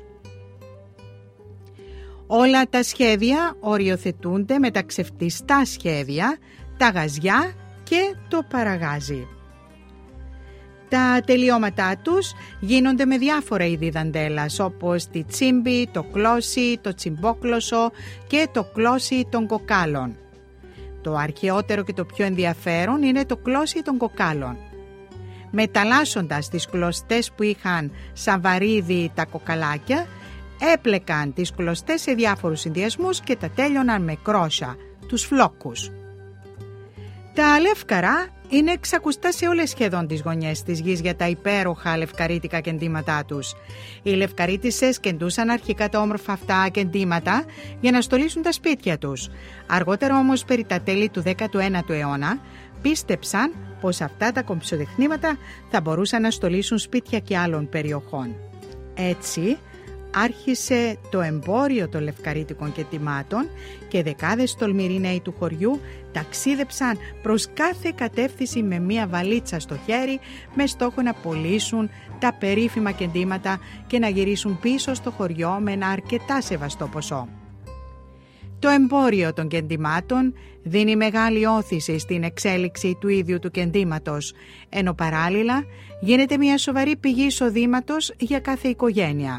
Όλα τα σχέδια οριοθετούνται με τα ξεφτιστά σχέδια, τα γαζιά και το παραγάζι. Τα τελειώματά τους γίνονται με διάφορα είδη δαντέλας, όπως τη τσίμπη, το κλώσι, το τσιμπόκλωσο και το κλώσι των κοκάλων. Το αρχαιότερο και το πιο ενδιαφέρον είναι το κλώσι των κοκάλων. Μεταλλάσσοντας τις κλωστές που είχαν σαν βαρύδι τα κοκαλάκια, έπλεκαν τις κλωστές σε διάφορους συνδυασμούς και τα τέλειωναν με κρόσα, τους φλόκους. Τα λεύκαρα είναι εξακουστά σε όλες σχεδόν τις γωνιές της γης για τα υπέροχα λευκαρίτικα κεντήματά τους. Οι λευκαρίτισσες κεντούσαν αρχικά τα όμορφα αυτά κεντήματα για να στολίσουν τα σπίτια τους. Αργότερα όμως, περί τα τέλη του 19ου αιώνα, πίστεψαν πως αυτά τα κομψοτεχνήματα θα μπορούσαν να στολίσουν σπίτια και άλλων περιοχών. Έτσι άρχισε το εμπόριο των λευκαρίτικων κεντημάτων και δεκάδες τολμηροί νέοι του χωριού ταξίδεψαν προς κάθε κατεύθυνση με μία βαλίτσα στο χέρι με στόχο να πωλήσουν τα περίφημα κεντήματα και να γυρίσουν πίσω στο χωριό με ένα αρκετά σεβαστό ποσό. Το εμπόριο των κεντημάτων δίνει μεγάλη όθηση στην εξέλιξη του ίδιου του κεντήματος, ενώ παράλληλα γίνεται μια σοβαρή πηγή εισοδήματος για κάθε οικογένεια.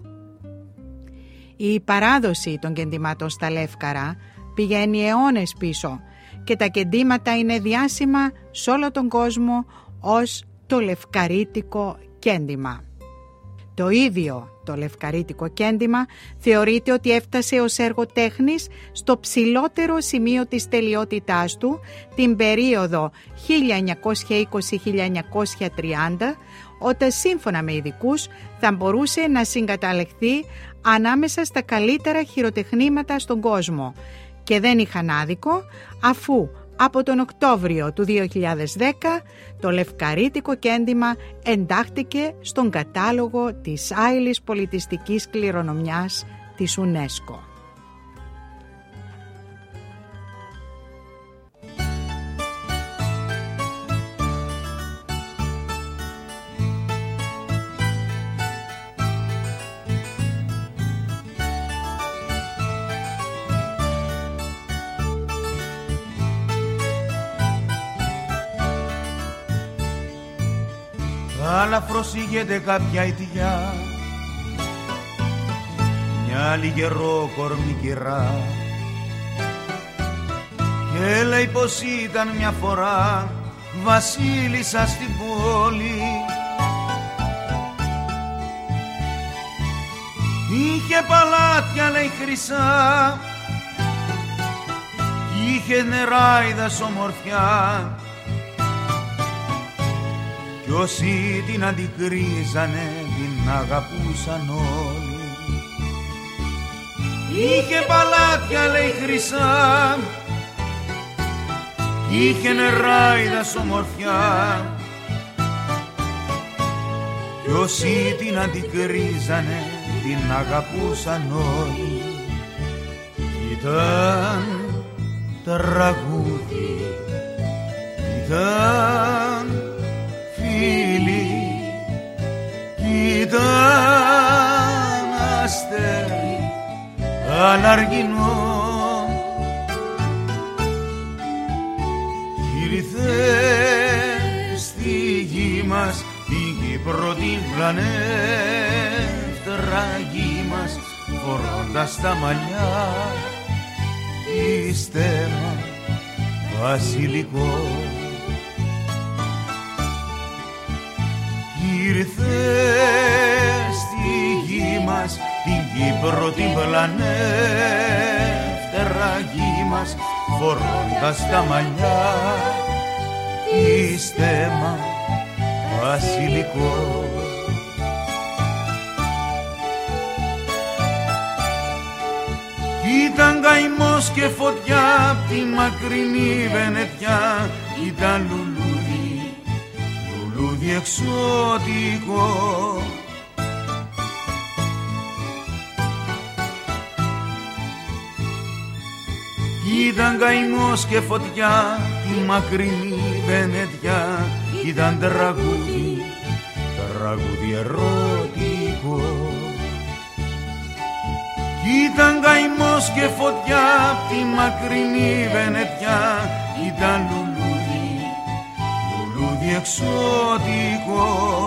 Η παράδοση των κεντημάτων στα Λεύκαρα πηγαίνει αιώνες πίσω και τα κεντήματα είναι διάσημα σε όλο τον κόσμο ως το λευκαρίτικο κέντημα. Το ίδιο το λευκαρίτικο κέντημα θεωρείται ότι έφτασε ως έργο τέχνης στο ψηλότερο σημείο της τελειότητάς του την περίοδο 1920-1930, όταν σύμφωνα με ειδικούς θα μπορούσε να συγκαταλεχθεί ανάμεσα στα καλύτερα χειροτεχνήματα στον κόσμο και δεν είχαν άδικο, αφού από τον Οκτώβριο του 2010 το λευκαρίτικο κέντημα εντάχθηκε στον κατάλογο της άειλης πολιτιστικής κληρονομιάς της UNESCO. Αλλά προσήγεται κάποια ητιά, μια λιγερό κορμί κυρά, και λέει πως ήταν μια φορά βασίλισσα στην πόλη. Είχε παλάτια λέει χρυσά, είχε νεράιδας ομορφιά, κι όσοι την αντικρίζανε την αγαπούσαν όλοι. Είχε παλάτια λέει χρυσά, είχε νεράιδας ομορφιά, κι όσοι την αντικρίζανε την αγαπούσαν όλοι. Ήταν τραγούδι, ήταν φίλοι, ήταν αστέρι αλαργινό, ήρθε στη γη μας την Κύπρο την πλανεύτρα γη μας, φορώντας τα μαλλιά τη στέμα βασιλικό. Ήρθε στη γη μας την Κύπρο την πλανεύτρα γη μας, φορώντας τα μαλλιά τη στέμα βασιλικό. Ήταν καημός και φωτιά απ' τη μακρινή Βενετιά, ήταν λουλούδι, λουλούδι εξωτικό. Ήταν καημός και φωτιά τη μακρινή Βενετιά, ήταν τραγούδι, τραγούδι ερωτικό. Ήταν καημός και φωτιά τη μακρινή Βενετιά, ήταν λουλούδι, λουλούδι εξωτικό.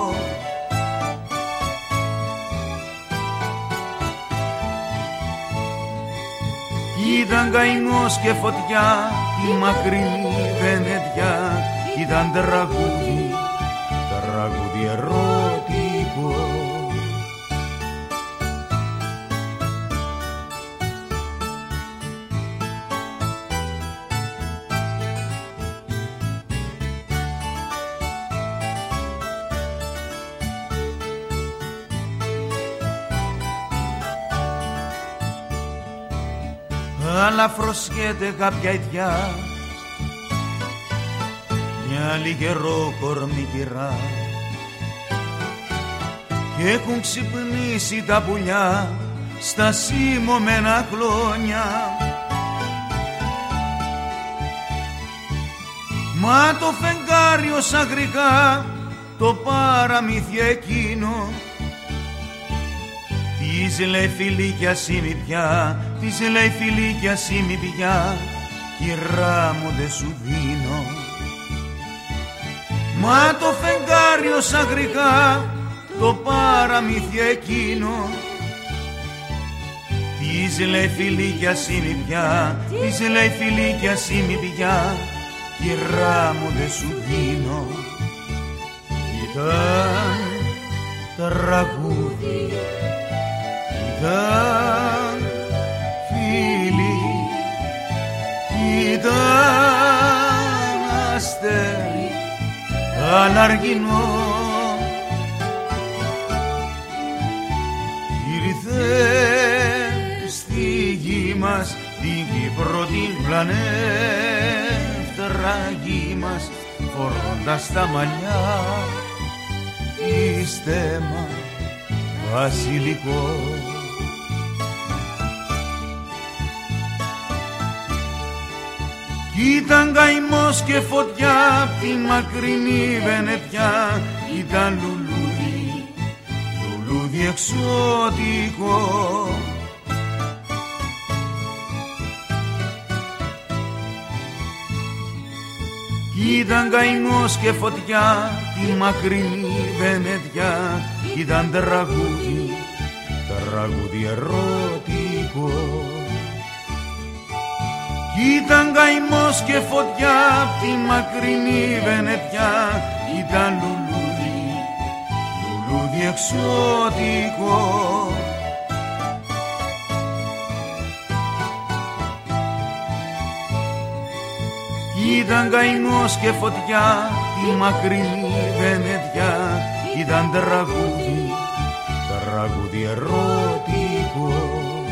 Ήταν καημός και φωτιά τη μακρινή Βενετιά, ήταν τραγούδι, τραγούδι ερωτικό. Αλλά φροσιέται κάποια ητιά, μια λιγερό κορμί κυρά, και έχουν ξυπνήσει τα πουλιά στα σίμωμενα κλόνια. Μα το φεγγάρι ως αγρικά, το παραμύθι εκείνο, της λέει φιλίκια σήμη πια, της λέει φιλίκια σήμη πια, κυρά μου δε σου δίνω. Μα το φεγγάρι ως αγρικά, το παραμύθι εκείνο, της λέει φιλίκια σήμη πια, της λέει φιλίκια σήμη πια, κυρά μου δε σου δίνω. Ήταν τραγούδι, ήταν φίλοι, ήταν αστέρι αλαργινό. Ήρθε στη γη μας την Κύπρο την πλανεύτρα γη μας, φορώντας τα μαλλιά τη στέμα βασιλικό. Ήταν καημός και φωτιά απ' τη μακρινή Βενετιά. Ήταν λουλούδι, λουλούδι εξωτικό. Ήταν καημός και φωτιά τη μακρινή Βενετιά. Ήταν τραγούδι, τραγούδι ερωτικό. Ήταν καημός και φωτιά απ' τη μακρινή Βενετιά. Ήταν λουλούδι, λουλούδι εξωτικό. Ήταν καημός και φωτιά τη μακρινή Βενετιά. Ήταν τραγούδι, τραγούδι ερωτικό.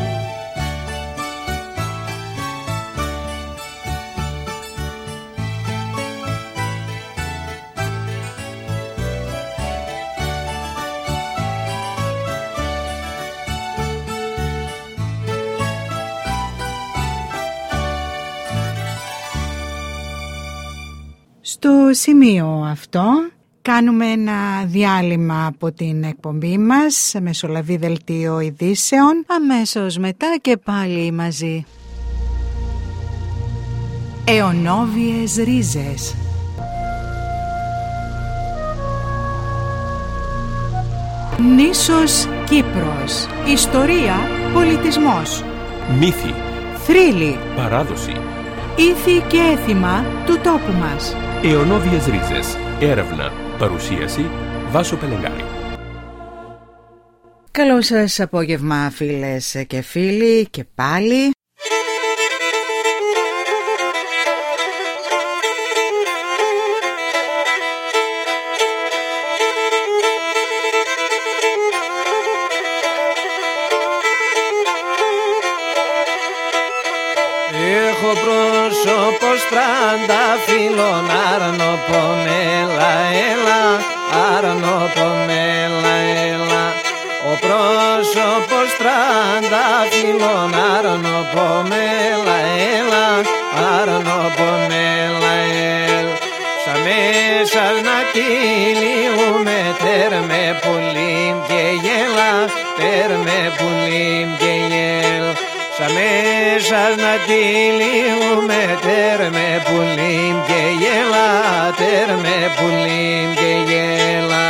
Στο σημείο αυτό κάνουμε ένα διάλειμμα από την εκπομπή μας, Μεσολαβή Δελτίο Ειδήσεων. Αμέσως μετά και πάλι μαζί. Αιωνόβιες ρίζες. Νήσος Κύπρος. Ιστορία, πολιτισμός. Μύθοι. Θρύλοι. Παράδοση. Ήθη και έθιμα του τόπου μας. Αιωνόβιες ρίζες. Έρευνα. Παρουσίαση. Βάσο Πελεγάρη. Καλό σας απόγευμα φίλες και φίλοι και πάλι. Έχω πρόσωπο στρανταφύλλων, αρνοπομέλα, έλα, αρνοπομέλα, έλα. Ο πρόσωπος στρανταφύλλων, αρνοπομέλα, έλα, αρνοπομέλα, έλα. Σα μέσα να τυλιούμε, τέρμε πουλίμ και γέλα, τέρμε πουλίμ και γέλα. Σα μέσα να τυλιούμε, τέρμε πουλίμ και γέλα, τέρμε πουλίμ και γέλα.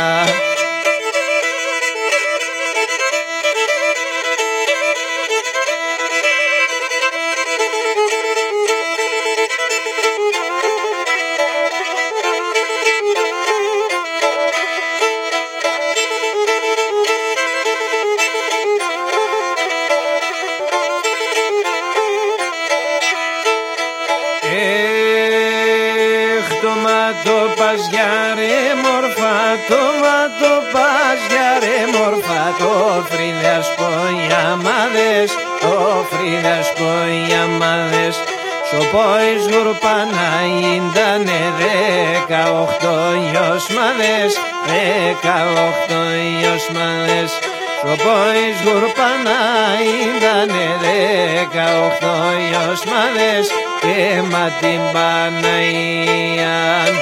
Το πας για ρε μορφά, το πας για ρε μορφά, το φρύδας πονιαμάδες, το φρύδας πονιαμάδες. Σοπόης γουρπάνα ήτανε 18 γιοσμάδες, 18 γιοσμάδες. Σοπόης γουρπάνα ήτανε 18 γιοσμάδες και μα την Παναγίαν.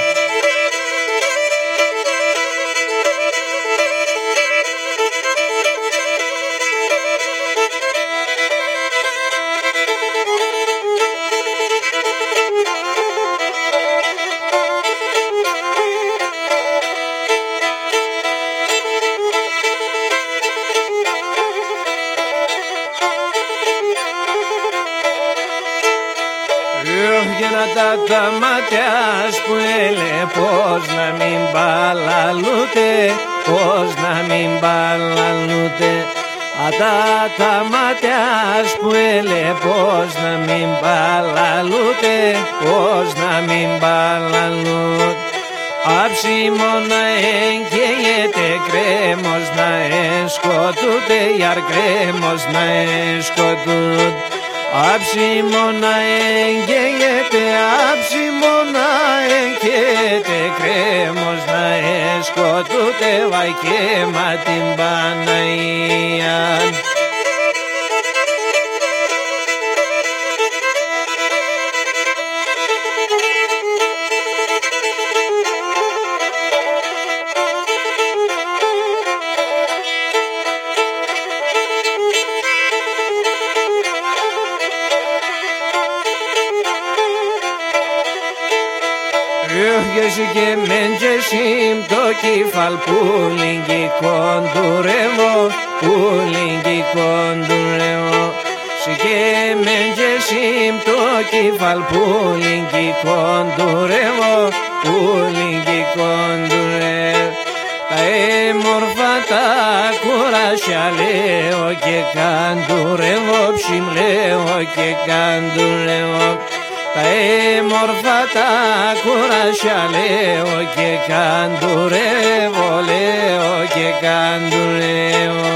Τα μάτιας που έλε πως να μην μπαλαλούτε, πως να μην μπαλαλούτε. Τα μάτιας που έλε πως να μην μπαλαλούτε, πως να μην μπαλαλούτε. Άψιμο να εγκαίγεται, κρέμος να εσκοτούτε, ιαρ κρέμος να εσκοτούτε. Άψιμο να εγκαίγεται, άψιμο να εγκαίγεται, κρέμος να εσκοτούτε, βαϊ και μα την Παναγίαν. και μέντζεσιμ το κεφάλ πουλίνγκι κοντουρεύω, πουλίνγκι κοντουρεύω. Και μέντζεσιμ το κεφάλ πουλίνγκι κοντουρεύω, πουλίνγκι κοντουρεύω. Τα έμορφα τα κουράσια λέω και καντουρεύω, ψιμ λέω και καντουρεύω. Τα έμορφα τα κουράσια λέω και καντουρεύω, λέω και καντουρεύω.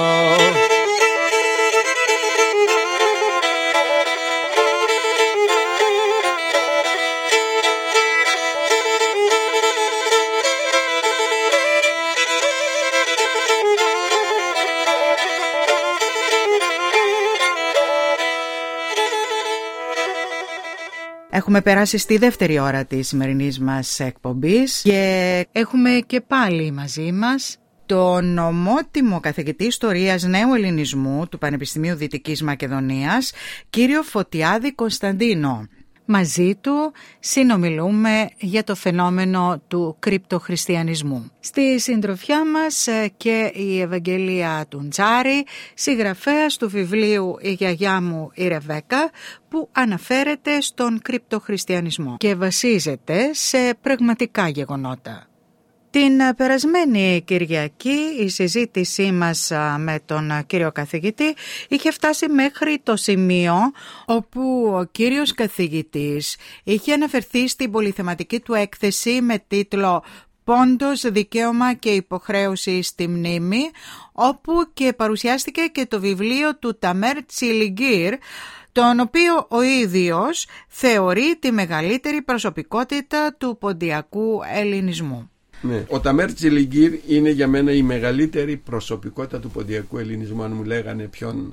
Έχουμε περάσει στη δεύτερη ώρα της σημερινής μας εκπομπής και έχουμε και πάλι μαζί μας τον ομότιμο καθηγητή ιστορίας νέου ελληνισμού του Πανεπιστημίου Δυτικής Μακεδονίας, κύριο Φωτιάδη Κωνσταντίνο. Μαζί του συνομιλούμε για το φαινόμενο του κρυπτοχριστιανισμού. Στη συντροφιά μας και η Ευαγγελία Τουντζάρη, συγγραφέας του βιβλίου «Η γιαγιά μου η Ρεβέκα», που αναφέρεται στον κρυπτοχριστιανισμό και βασίζεται σε πραγματικά γεγονότα. Την περασμένη Κυριακή η συζήτησή μας με τον κύριο καθηγητή είχε φτάσει μέχρι το σημείο όπου ο κύριος καθηγητής είχε αναφερθεί στην πολυθεματική του έκθεση με τίτλο «Πόντος, δικαίωμα και υποχρέωση στη μνήμη», όπου και παρουσιάστηκε και το βιβλίο του Ταμέρ Τσιλιγκύρ, τον οποίο ο ίδιος θεωρεί τη μεγαλύτερη προσωπικότητα του ποντιακού ελληνισμού. Ναι. Ο Ταμέρ Τσιλιγκύρ είναι για μένα η μεγαλύτερη προσωπικότητα του ποντιακού ελληνισμού, αν μου λέγανε ποιον.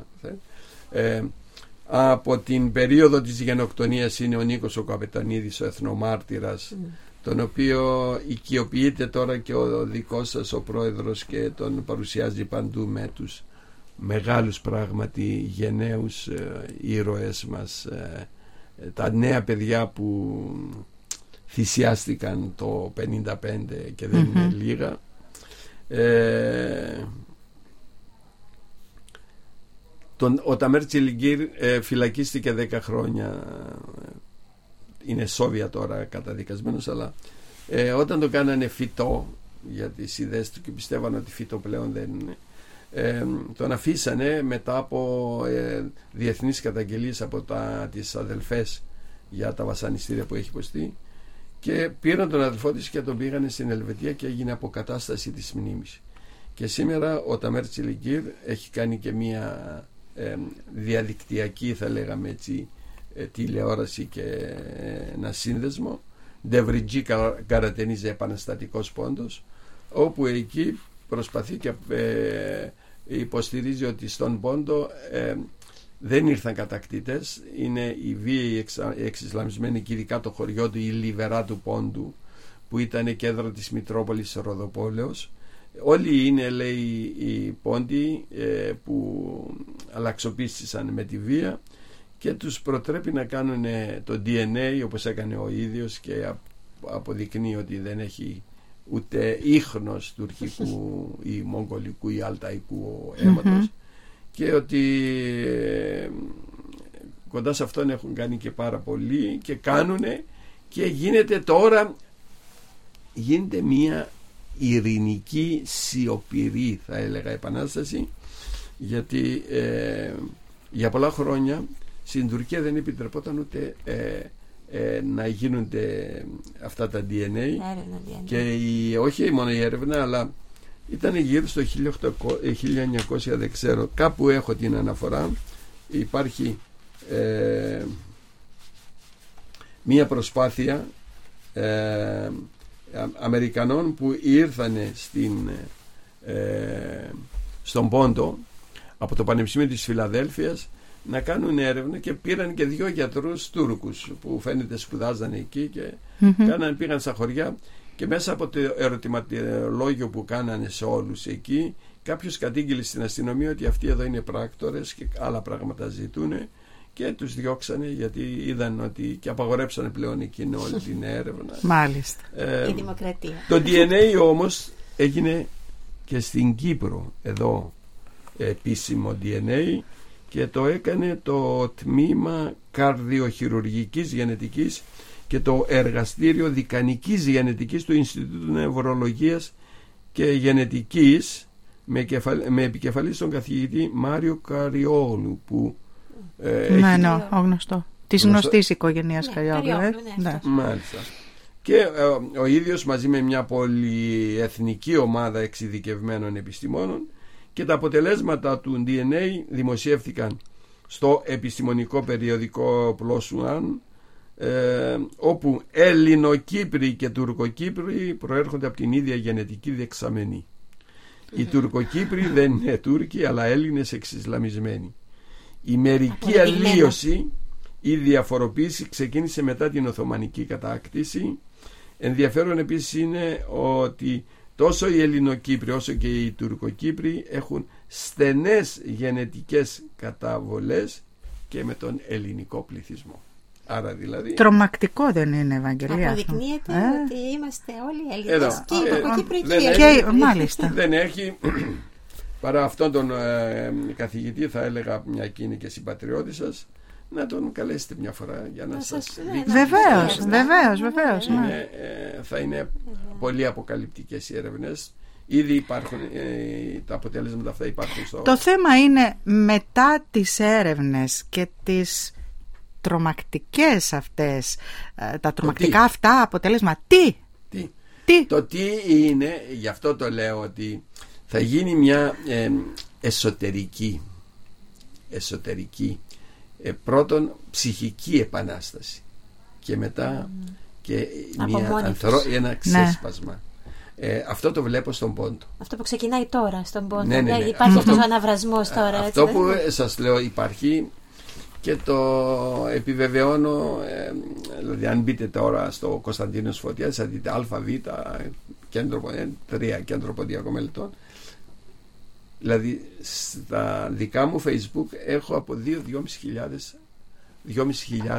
Από την περίοδο της γενοκτονίας είναι ο Νίκος ο Καπετανίδης, ο εθνομάρτυρας, τον οποίο οικειοποιείται τώρα και ο δικός σας ο πρόεδρος και τον παρουσιάζει παντού με τους μεγάλους πράγματι γενναίους ήρωες μας, τα νέα παιδιά που θυσιάστηκαν το 1955 και δεν είναι λίγα. Ο Ταμέρ Τσιλιγκύρ φυλακίστηκε 10 χρόνια, είναι σόβια τώρα καταδικασμένος, αλλά όταν το κάνανε φυτό για τις ιδέες του και πιστεύαν ότι φυτό πλέον δεν είναι, τον αφήσανε μετά από διεθνείς καταγγελίες από τις αδελφές για τα βασανιστήρια που έχει υποστεί, και πήραν τον αδελφό της και τον πήγανε στην Ελβετία και έγινε αποκατάσταση της μνήμης. Και σήμερα ο Ταμέρ Τσιλιγκύρ έχει κάνει και μία διαδικτυακή, θα λέγαμε έτσι, τηλεόραση και ένα σύνδεσμο, Ντεβριτζή Καρατενίζε, επαναστατικός πόντος, όπου εκεί προσπαθεί και υποστηρίζει ότι στον πόντο δεν ήρθαν κατακτήτες, είναι οι βίαιοι εξισλαμισμένοι και ειδικά το χωριό του, η Λιβερά του Πόντου, που ήταν κέντρο της Μητρόπολης Ροδοπόλεως. Όλοι είναι, λέει, οι Πόντοι που αλλαξοπίστησαν με τη βία και τους προτρέπει να κάνουν το DNA όπως έκανε ο ίδιος και αποδεικνύει ότι δεν έχει ούτε ίχνος τουρκικού ή μογγολικού ή αλταϊκού αίματος, και ότι κοντά σε αυτόν έχουν κάνει και πάρα πολύ και κάνουνε, και γίνεται τώρα μία ειρηνική σιωπηρή, θα έλεγα, επανάσταση, γιατί για πολλά χρόνια στην Τουρκία δεν επιτρεπόταν ούτε να γίνονται αυτά τα DNA, και όχι μόνο η έρευνα, αλλά ήταν γύρω στο 1900, δεν ξέρω, κάπου έχω την αναφορά, υπάρχει μία προσπάθεια Αμερικανών που ήρθανε στον Πόντο από το Πανεπιστήμιο της Φιλαδέλφειας να κάνουν έρευνα, και πήραν και 2 γιατρούς Τούρκους που φαίνεται σπουδάζανε εκεί και πήγαν στα χωριά, και μέσα από το ερωτηματολόγιο που κάνανε σε όλους εκεί, κάποιος κατήγγειλε στην αστυνομία ότι αυτοί εδώ είναι πράκτορες και άλλα πράγματα ζητούν, και τους διώξανε γιατί είδαν ότι και απαγορέψανε πλέον εκείνη όλη την έρευνα. Μάλιστα. Η δημοκρατία. Το DNA όμως έγινε και στην Κύπρο εδώ επίσημο DNA και το έκανε το τμήμα καρδιοχειρουργικής γενετικής και το εργαστήριο δικανικής γενετικής του Ινστιτούτου Νευρολογίας και Γενετικής με επικεφαλής τον καθηγητή Μάριο Καριόλου που ο γνωστό της γνωστής οικογένειας Καριόλου. Ναι. Μάλιστα. Και ο ίδιος μαζί με μια πολυεθνική ομάδα εξειδικευμένων επιστημόνων, και τα αποτελέσματα του DNA δημοσιεύθηκαν στο επιστημονικό περιοδικό PLOS ONE, όπου Ελληνοκύπροι και Τουρκοκύπροι προέρχονται από την ίδια γενετική δεξαμενή. Οι Τουρκοκύπροι δεν είναι Τούρκοι αλλά Έλληνες εξισλαμισμένοι. Η μερική αλλίωση ή διαφοροποίηση ξεκίνησε μετά την Οθωμανική κατάκτηση. Ενδιαφέρον επίσης είναι ότι τόσο οι Ελληνοκύπροι όσο και οι Τουρκοκύπροι έχουν στενές γενετικές καταβολές και με τον ελληνικό πληθυσμό. Άρα δηλαδή... Τρομακτικό δεν είναι, Ευαγγελία? Αποδεικνύεται ότι είμαστε όλοι Έλληνες και οι Τουρκοκύπροι. Μάλιστα. Δεν έχει... Παρά αυτόν τον καθηγητή, θα έλεγα, μια και είναι και συμπατριώτη σας, να τον καλέσετε μια φορά για να σας δείξει. Βεβαίως. Θα είναι πολύ αποκαλυπτικές οι έρευνες. Ήδη υπάρχουν, τα αποτέλεσματα αυτά υπάρχουν στο... Το θέμα είναι μετά τις έρευνες και τις τρομακτικές αυτές, τα τρομακτικά αυτά αποτέλεσμα, τι? Το τι είναι, γι' αυτό το λέω ότι θα γίνει μια εσωτερική πρώτον ψυχική επανάσταση και μετά και ένα ξέσπασμα. Αυτό το βλέπω στον Πόντο. Αυτό που ξεκινάει τώρα στον Πόντο. Ναι. Υπάρχει αυτός ο αναβρασμός τώρα. Αυτό που σας λέω υπάρχει και το επιβεβαιώνω. Δηλαδή αν μπείτε τώρα στο Κωνσταντίνος Φωτιάς θα δείτε ΑΒ, κέντρο, 3 κέντρο ποντιακών μελετών. Δηλαδή στα δικά μου Facebook έχω από 2.500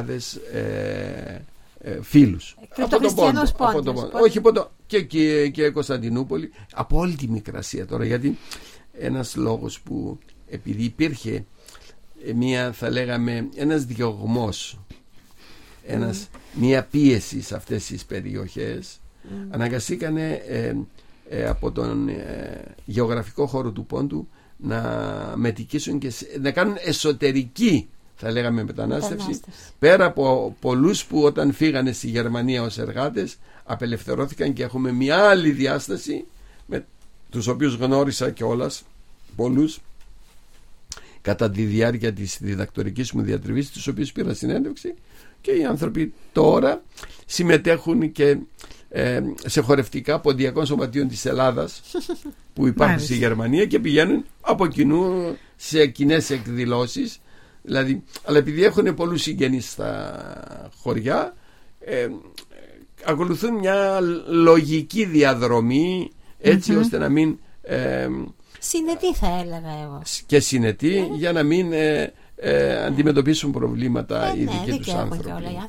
φίλους από τον Πόντο. Όχι Πόντο, και Κωνσταντινούπολη, από όλη τη Μικρασία τώρα, γιατί ένας λόγος που επειδή υπήρχε μια, θα λέγαμε, ένας διωγμός, μια πίεση σε αυτές τις περιοχές, αναγκαστήκανε από τον γεωγραφικό χώρο του Πόντου να μετικήσουν και να κάνουν εσωτερική, θα λέγαμε, μετανάστευση, πέρα από πολλούς που όταν φύγανε στη Γερμανία ως εργάτες απελευθερώθηκαν, και έχουμε μια άλλη διάσταση με τους οποίους γνώρισα κιόλας πολλούς κατά τη διάρκεια της διδακτορικής μου διατριβής, τους οποίους πήρα συνέντευξη, και οι άνθρωποι τώρα συμμετέχουν και σε χορευτικά ποντιακών σωματείων της Ελλάδας που υπάρχουν στη Γερμανία και πηγαίνουν από κοινού σε κοινές εκδηλώσεις. Δηλαδή, αλλά επειδή έχουν πολλούς συγγενείς στα χωριά, ακολουθούν μια λογική διαδρομή έτσι ώστε να μην συνετή, θα έλεγα εγώ, και συνετή, για να μην αντιμετωπίσουν προβλήματα οι δικοί τους άνθρωποι.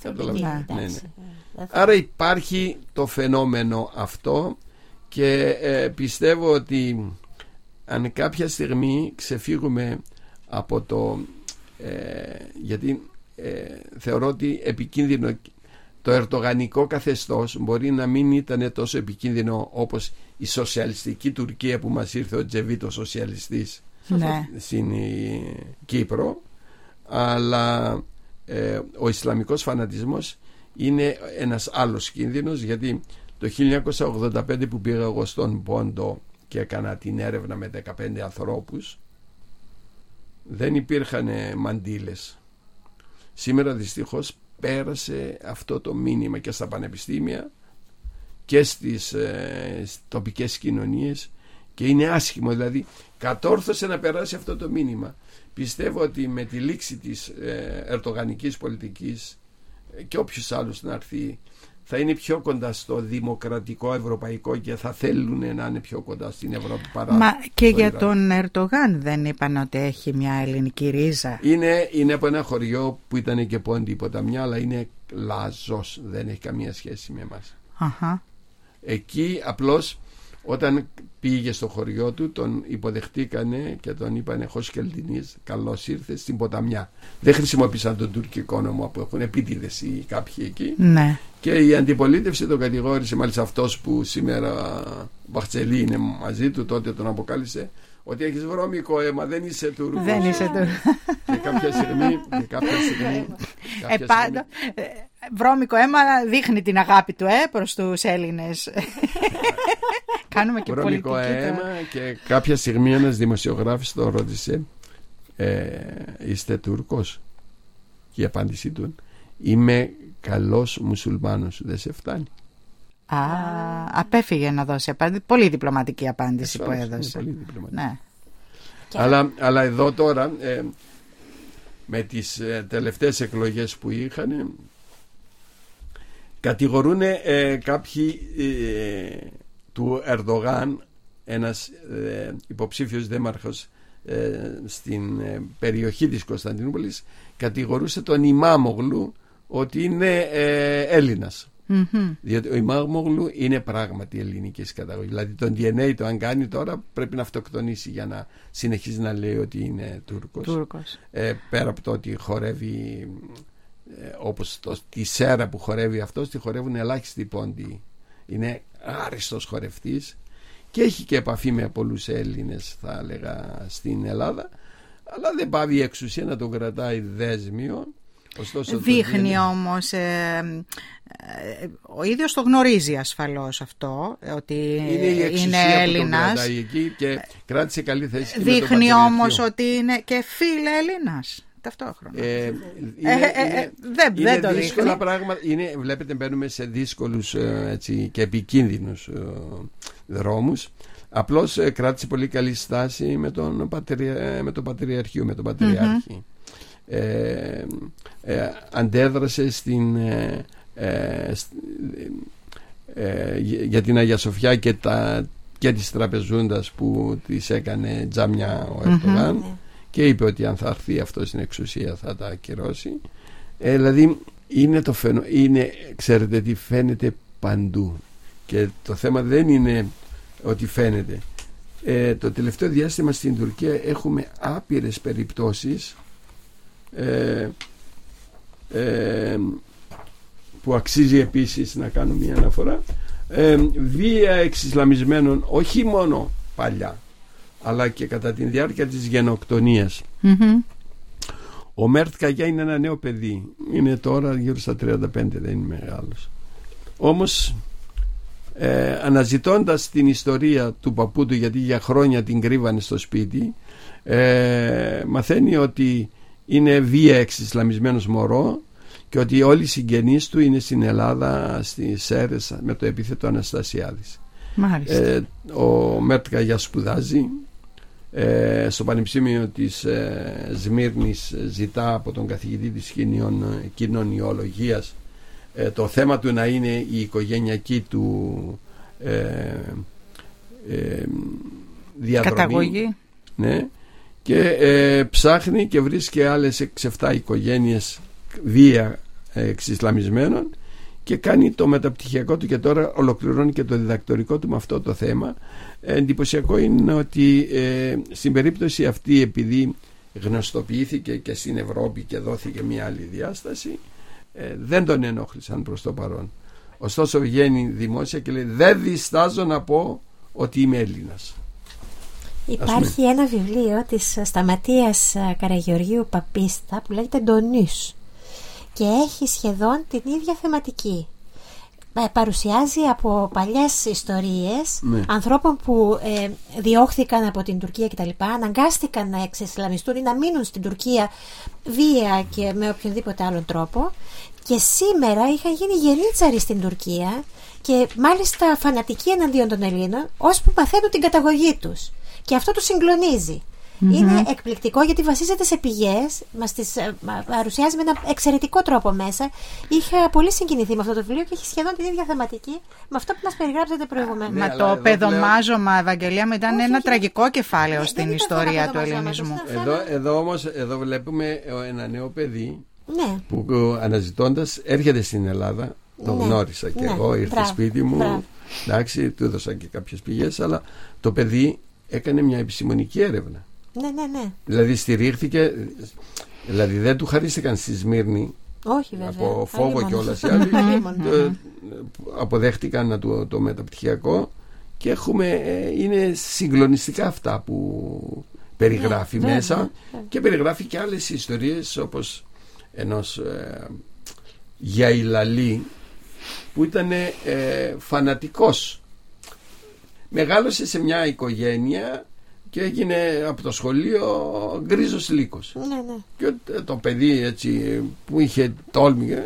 Άρα υπάρχει το φαινόμενο αυτό, και πιστεύω ότι αν κάποια στιγμή ξεφύγουμε από το γιατί θεωρώ ότι επικίνδυνο το ερντογανικό καθεστώς μπορεί να μην ήταν τόσο επικίνδυνο όπως η σοσιαλιστική Τουρκία που μας ήρθε ο Τζεβίτο σοσιαλιστής στην Κύπρο, αλλά ο Ισλαμικός φανατισμός είναι ένας άλλος κίνδυνος, γιατί το 1985 που πήγα εγώ στον Πόντο και έκανα την έρευνα με 15 ανθρώπους, δεν υπήρχαν μαντήλες. Σήμερα δυστυχώς πέρασε αυτό το μήνυμα και στα πανεπιστήμια και στις τοπικές κοινωνίες, και είναι άσχημο, δηλαδή κατόρθωσε να περάσει αυτό το μήνυμα. Πιστεύω ότι με τη λήξη της ερντογανικής πολιτικής και όποιος άλλος να έρθει θα είναι πιο κοντά στο δημοκρατικό ευρωπαϊκό και θα θέλουν να είναι πιο κοντά στην Ευρώπη παρά. Μα και για τον Ερντογάν δεν είπαν ότι έχει μια ελληνική ρίζα? Είναι από ένα χωριό που ήταν και πόντι ποταμιά, αλλά είναι Λάζος, δεν έχει καμία σχέση με εμάς. Εκεί απλώς όταν πήγε στο χωριό του τον υποδεχτήκανε και τον είπανε Χοσκελτινής, καλώς ήρθες στην ποταμιά. Δεν χρησιμοποίησαν τον τουρκικό νόμο που έχουν επίτηδες οι κάποιοι εκεί. Ναι. Και η αντιπολίτευση τον κατηγόρησε, μάλιστα αυτός που σήμερα Μπαχτσελή είναι μαζί του, τότε τον αποκάλυψε ότι έχεις βρώμικο αίμα, δεν είσαι Τούρκος. Δεν είσαι Τούρκος. Και κάποια στιγμή βρώμικο αίμα δείχνει την αγάπη του προς τους Έλληνες. Κάνουμε και βρώμικο πολιτική αίμα και κάποια στιγμή ένας δημοσιογράφος τον ρώτησε είστε Τούρκος? Και η απάντησή του, είμαι καλός μουσουλμάνος, δεν σε φτάνει? Απέφυγε να δώσει απάντηση. Πολύ διπλωματική απάντηση που έδωσε. Πολύ διπλωματική. Ναι. Αλλά εδώ τώρα με τις τελευταίες εκλογές που είχαν κατηγορούν κάποιοι του Ερντογάν, ένας υποψήφιος δήμαρχος στην περιοχή της Κωνσταντινούπολης, κατηγορούσε τον Ιμάμογλου ότι είναι Έλληνας. Διότι ο Ιμάμογλου είναι πράγματι ελληνικής καταγωγής. Δηλαδή τον DNA το αν κάνει τώρα πρέπει να αυτοκτονήσει για να συνεχίζει να λέει ότι είναι Τούρκος. Πέρα από το ότι χορεύει όπως τη σέρα που χορεύει αυτός, τη χορεύουν ελάχιστοι πόντιοι. Είναι άριστος χορευτής και έχει και επαφή με πολλούς Έλληνες, θα έλεγα, στην Ελλάδα, αλλά δεν πάβει η εξουσία να τον κρατάει δέσμιο. Ωστόσο, δείχνει όμως ο ίδιος το γνωρίζει ασφαλώς αυτό, ότι είναι Έλληνας εκεί και κράτησε καλή θέση. Δείχνει όμως ότι είναι και φίλε Έλληνας ταυτόχρονα. Δεν το δύσκολα πράγματα. Βλέπετε, μπαίνουμε σε δύσκολους και επικίνδυνους δρόμους. Απλώς κράτησε πολύ καλή στάση με τον Πατριαρχείο, με τον Πατριάρχη. Αντέδρασε για την Αγία Σοφιά και της τραπεζούντας που της έκανε τζάμια ο Ερντογάν, και είπε ότι αν θα έρθει αυτό στην εξουσία θα τα ακυρώσει. Δηλαδή ξέρετε τι, φαίνεται παντού, και το θέμα δεν είναι ότι φαίνεται. Το τελευταίο διάστημα στην Τουρκία έχουμε άπειρες περιπτώσεις που αξίζει επίσης να κάνω μια αναφορά, βία εξισλαμισμένων, όχι μόνο παλιά αλλά και κατά τη διάρκεια της γενοκτονίας. Ο Μέρτ Καγιά είναι ένα νέο παιδί, είναι τώρα γύρω στα 35, δεν είναι μεγάλος, όμως αναζητώντας την ιστορία του παππού του, γιατί για χρόνια την κρύβανε στο σπίτι, μαθαίνει ότι είναι βία εξισλαμισμένος μωρό και ότι όλοι οι συγγενείς του είναι στην Ελλάδα, στις Σέρρες, με το επίθετο Αναστασιάδης. Ο Μέρτ Καγιά σπουδάζει στο Πανεπιστήμιο της Σμύρνης, ζητά από τον καθηγητή της κοινωνιολογίας το θέμα του να είναι η οικογενειακή του διαδρομή, καταγωγή. Ναι. Και ψάχνει και βρίσκει άλλες 6-7 οικογένειες βία εξισλαμισμένων και κάνει το μεταπτυχιακό του, και τώρα ολοκληρώνει και το διδακτορικό του με αυτό το θέμα. Εντυπωσιακό είναι ότι στην περίπτωση αυτή, επειδή γνωστοποιήθηκε και στην Ευρώπη και δόθηκε μια άλλη διάσταση, δεν τον ενόχλησαν προς το παρόν. Ωστόσο βγαίνει δημόσια και λέει, δεν διστάζω να πω ότι είμαι Έλληνας. Υπάρχει ένα βιβλίο της Σταματίας Καραγεωργίου Παπίστα που λέγεται Ντονίς και έχει σχεδόν την ίδια θεματική. Παρουσιάζει από παλιές ιστορίες ανθρώπων που διώχθηκαν από την Τουρκία κτλ. Αναγκάστηκαν να εξισλαμιστούν ή να μείνουν στην Τουρκία βία και με οποιονδήποτε άλλον τρόπο, και σήμερα είχαν γίνει γενίτσαροι στην Τουρκία και μάλιστα φανατικοί εναντίον των Ελλήνων, ώσπου παθαίνουν την καταγωγή τους. Και αυτό τους συγκλονίζει. Είναι εκπληκτικό γιατί βασίζεται σε πηγές, μας τις παρουσιάζει με ένα εξαιρετικό τρόπο μέσα. Είχα πολύ συγκινηθεί με αυτό το βιβλίο και έχει σχεδόν την ίδια θεματική με αυτό που μας περιγράψατε προηγουμένως. Μα το παιδομάζωμα, Ευαγγελία μου, ήταν ένα τραγικό κεφάλαιο στην ιστορία του ελληνισμού. Εδώ όμως βλέπουμε ένα νέο παιδί που αναζητώντας έρχεται στην Ελλάδα. Το γνώρισα και εγώ, ήρθε σπίτι μου. Εντάξει, του έδωσα και κάποιες πηγές, αλλά το παιδί έκανε μια επιστημονική έρευνα. Ναι. Δηλαδή στηρίχθηκε, δηλαδή δεν του χαρίστηκαν στη Σμύρνη. Όχι, βέβαια. Από φόβο κιόλας οι άλλοι. Αποδέχτηκαν το μεταπτυχιακό και είναι συγκλονιστικά αυτά που περιγράφει μέσα. Και περιγράφει και άλλες ιστορίες, όπως ενός Γιαϊλαλή που ήταν φανατικός. Μεγάλωσε σε μια οικογένεια και έγινε από το σχολείο γκρίζος λύκος. Και το παιδί έτσι που είχε τόλμη,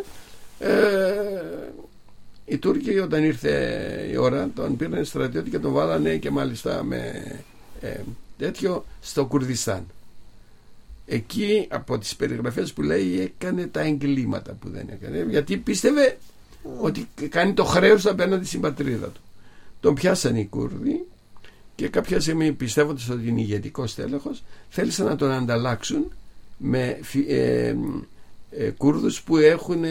οι Τούρκοι όταν ήρθε η ώρα τον πήραν στρατιώτη και τον βάλανε, και μάλιστα με τέτοιο, στο Κουρδιστάν. Εκεί από τις περιγραφές που λέει έκανε τα εγκλήματα που δεν έκανε, γιατί πίστευε ότι κάνει το χρέος απέναντι στην πατρίδα του. Τον πιάσανε οι Κούρδοι και κάποια στιγμή, πιστεύοντας ότι είναι ηγετικός τέλεχος, θέλησαν να τον ανταλλάξουν με Κούρδους που έχουν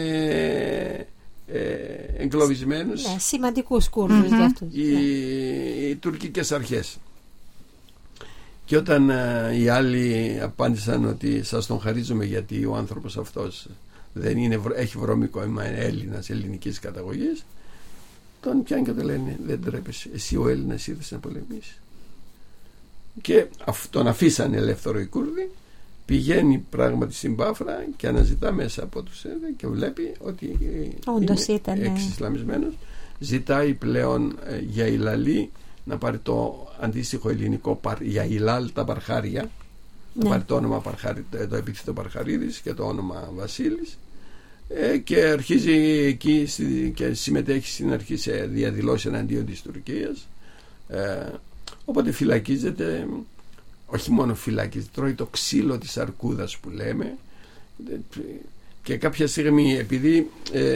εγκλωβισμένους, σημαντικούς Κούρδους για αυτούς, οι τουρκικές αρχές. Και όταν οι άλλοι απάντησαν ότι σας τον χαρίζουμε γιατί ο άνθρωπος αυτός δεν είναι, έχει βρώμικο αίμα, είναι Έλληνας, ελληνικής καταγωγής, τον πιάνει και τον λένε δεν τρέπεσαι, εσύ ο Έλληνας ήρθες να πολεμήσεις. Και τον αφήσανε ελεύθερο οι Κούρδοι, πηγαίνει πράγματι στην Πάφρα και αναζητά μέσα από τους και βλέπει ότι είναι εξισλαμισμένος. Ζητάει πλέον για Ιλαλή να πάρει το αντίστοιχο ελληνικό Γιαϊλάλ, τα Παρχάρια, να πάρει το όνομα το επίθετο Παρχαρίδης και το όνομα Βασίλης, και αρχίζει εκεί και συμμετέχει στην αρχή σε διαδηλώσεις εναντίον της Τουρκίας. Οπότε φυλακίζεται, όχι μόνο φυλακίζεται, τρώει το ξύλο της αρκούδας που λέμε, και κάποια στιγμή, επειδή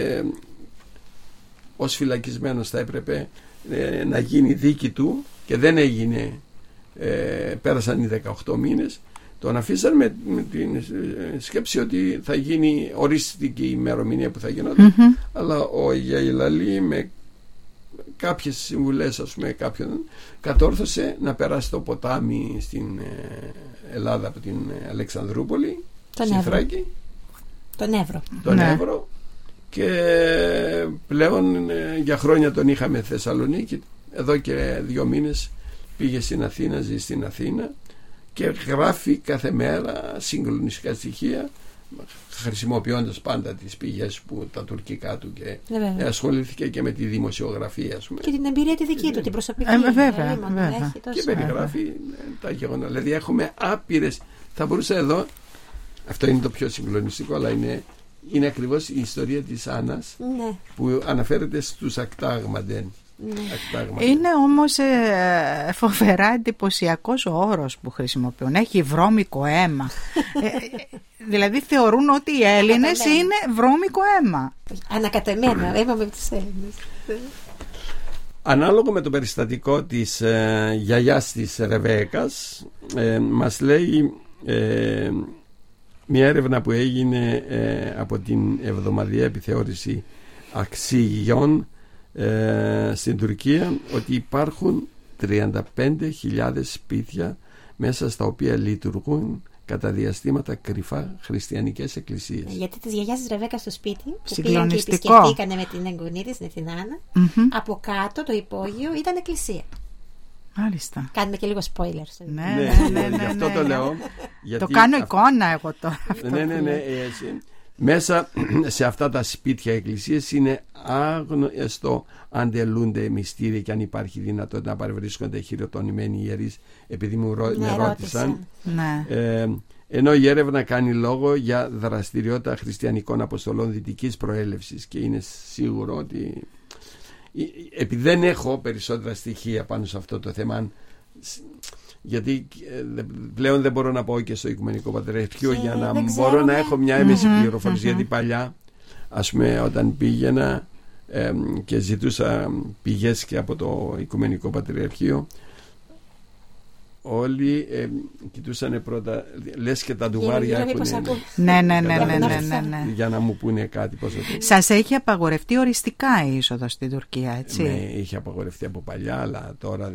ως φυλακισμένος θα έπρεπε να γίνει δίκη του και δεν έγινε, πέρασαν οι 18 μήνες, τον αφήσαν με την σκέψη ότι θα γίνει ορίστηκε η ημερομηνία που θα γινόταν, αλλά ο Γιαϊλαλή με κάποιες συμβουλές, ας πούμε, κάποιον κατόρθωσε να περάσει το ποτάμι στην Ελλάδα από την Αλεξανδρούπολη στη Θράκη, τον Εύρο, και πλέον για χρόνια τον είχαμε Θεσσαλονίκη. Εδώ και 2 μήνες πήγε στην Αθήνα, ζει στην Αθήνα και γράφει κάθε μέρα συγκλονιστικά στοιχεία, χρησιμοποιώντας πάντα τις πηγές που τα τουρκικά του, και ασχολήθηκε και με τη δημοσιογραφία, ας πούμε, και την εμπειρία τη δική του, την προσωπική, βέβαια. Και περιγράφει τα γεγονότα. Δηλαδή έχουμε άπειρες, θα μπορούσα εδώ, αυτό είναι το πιο συγκλονιστικό, αλλά είναι ακριβώς η ιστορία της Άννας, που αναφέρεται στους Ακτάγμαντεν. Είναι όμως φοβερά εντυπωσιακός ο όρος που χρησιμοποιούν. Έχει βρώμικο αίμα. Δηλαδή θεωρούν ότι οι Έλληνες είναι βρώμικο αίμα. Ανακατεμένα αίμα με τους Έλληνες. Ανάλογο με το περιστατικό της γιαγιάς της Ρεβέκας, μας λέει μια έρευνα που έγινε από την εβδομαδιαία επιθεώρηση αξιών στην Τουρκία, ότι υπάρχουν 35.000 σπίτια μέσα στα οποία λειτουργούν κατά διαστήματα κρυφά χριστιανικές εκκλησίες. Γιατί της γιαγιάς της Ρεβέκα στο σπίτι που πήγαν και επισκεφτήκανε με την εγγονή της, με την Άννα, από κάτω το υπόγειο ήταν εκκλησία. Μάλιστα. Κάνουμε και λίγο spoilers. Ναι, αυτό το λέω. Το κάνω εικόνα εγώ τώρα. Ναι, έτσι. Μέσα σε αυτά τα σπίτια εκκλησίες είναι άγνωστο αν τελούνται μυστήρια και αν υπάρχει δυνατότητα να παρευρίσκονται χειροτονημένοι ιερείς, επειδή με ρώτησαν. Ενώ η έρευνα κάνει λόγο για δραστηριότητα χριστιανικών αποστολών δυτικής προέλευσης, και είναι σίγουρο ότι, επειδή δεν έχω περισσότερα στοιχεία πάνω σε αυτό το θέμα, γιατί πλέον δεν μπορώ να πάω και στο Οικουμενικό Πατριαρχείο για να μπορώ να έχω μια έμεση πληροφόρηση, γιατί παλιά, ας πούμε, όταν πήγαινα και ζητούσα πηγές και από το Οικουμενικό Πατριαρχείο, όλοι κοιτούσανε πρώτα, λες και τα ντουβάρια έχουν, για να μου πούνε κάτι. Σας έχει απαγορευτεί οριστικά η είσοδος στην Τουρκία, έτσι? Ναι, είχε απαγορευτεί από παλιά, αλλά τώρα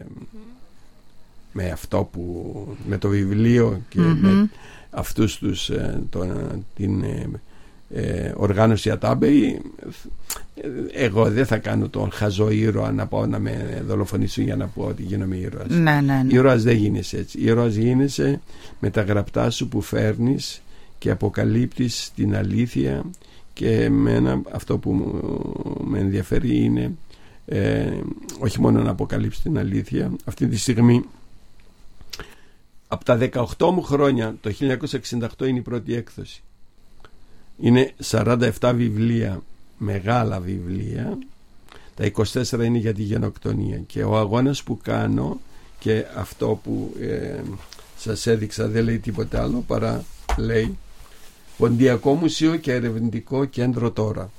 με αυτό που, με το βιβλίο και με αυτούς τους την οργάνωση Ατάμπεϊ, εγώ δεν θα κάνω τον χαζό ήρωα να πάω να με δολοφονήσουν για να πω ότι γίνομαι ήρωας. Ήρωας δεν γίνεσαι έτσι. Ήρωας γίνεσαι με τα γραπτά σου που φέρνεις και αποκαλύπτεις την αλήθεια, και εμένα αυτό που με ενδιαφέρει είναι όχι μόνο να αποκαλύψεις την αλήθεια. Αυτή τη στιγμή, από τα 18 μου χρόνια, το 1968 είναι η πρώτη έκδοση. Είναι 47 βιβλία, μεγάλα βιβλία. Τα 24 είναι για τη γενοκτονία. Και ο αγώνας που κάνω, και αυτό που σας έδειξα, δεν λέει τίποτα άλλο παρά λέει Ποντιακό Μουσείο και Ερευνητικό Κέντρο τώρα.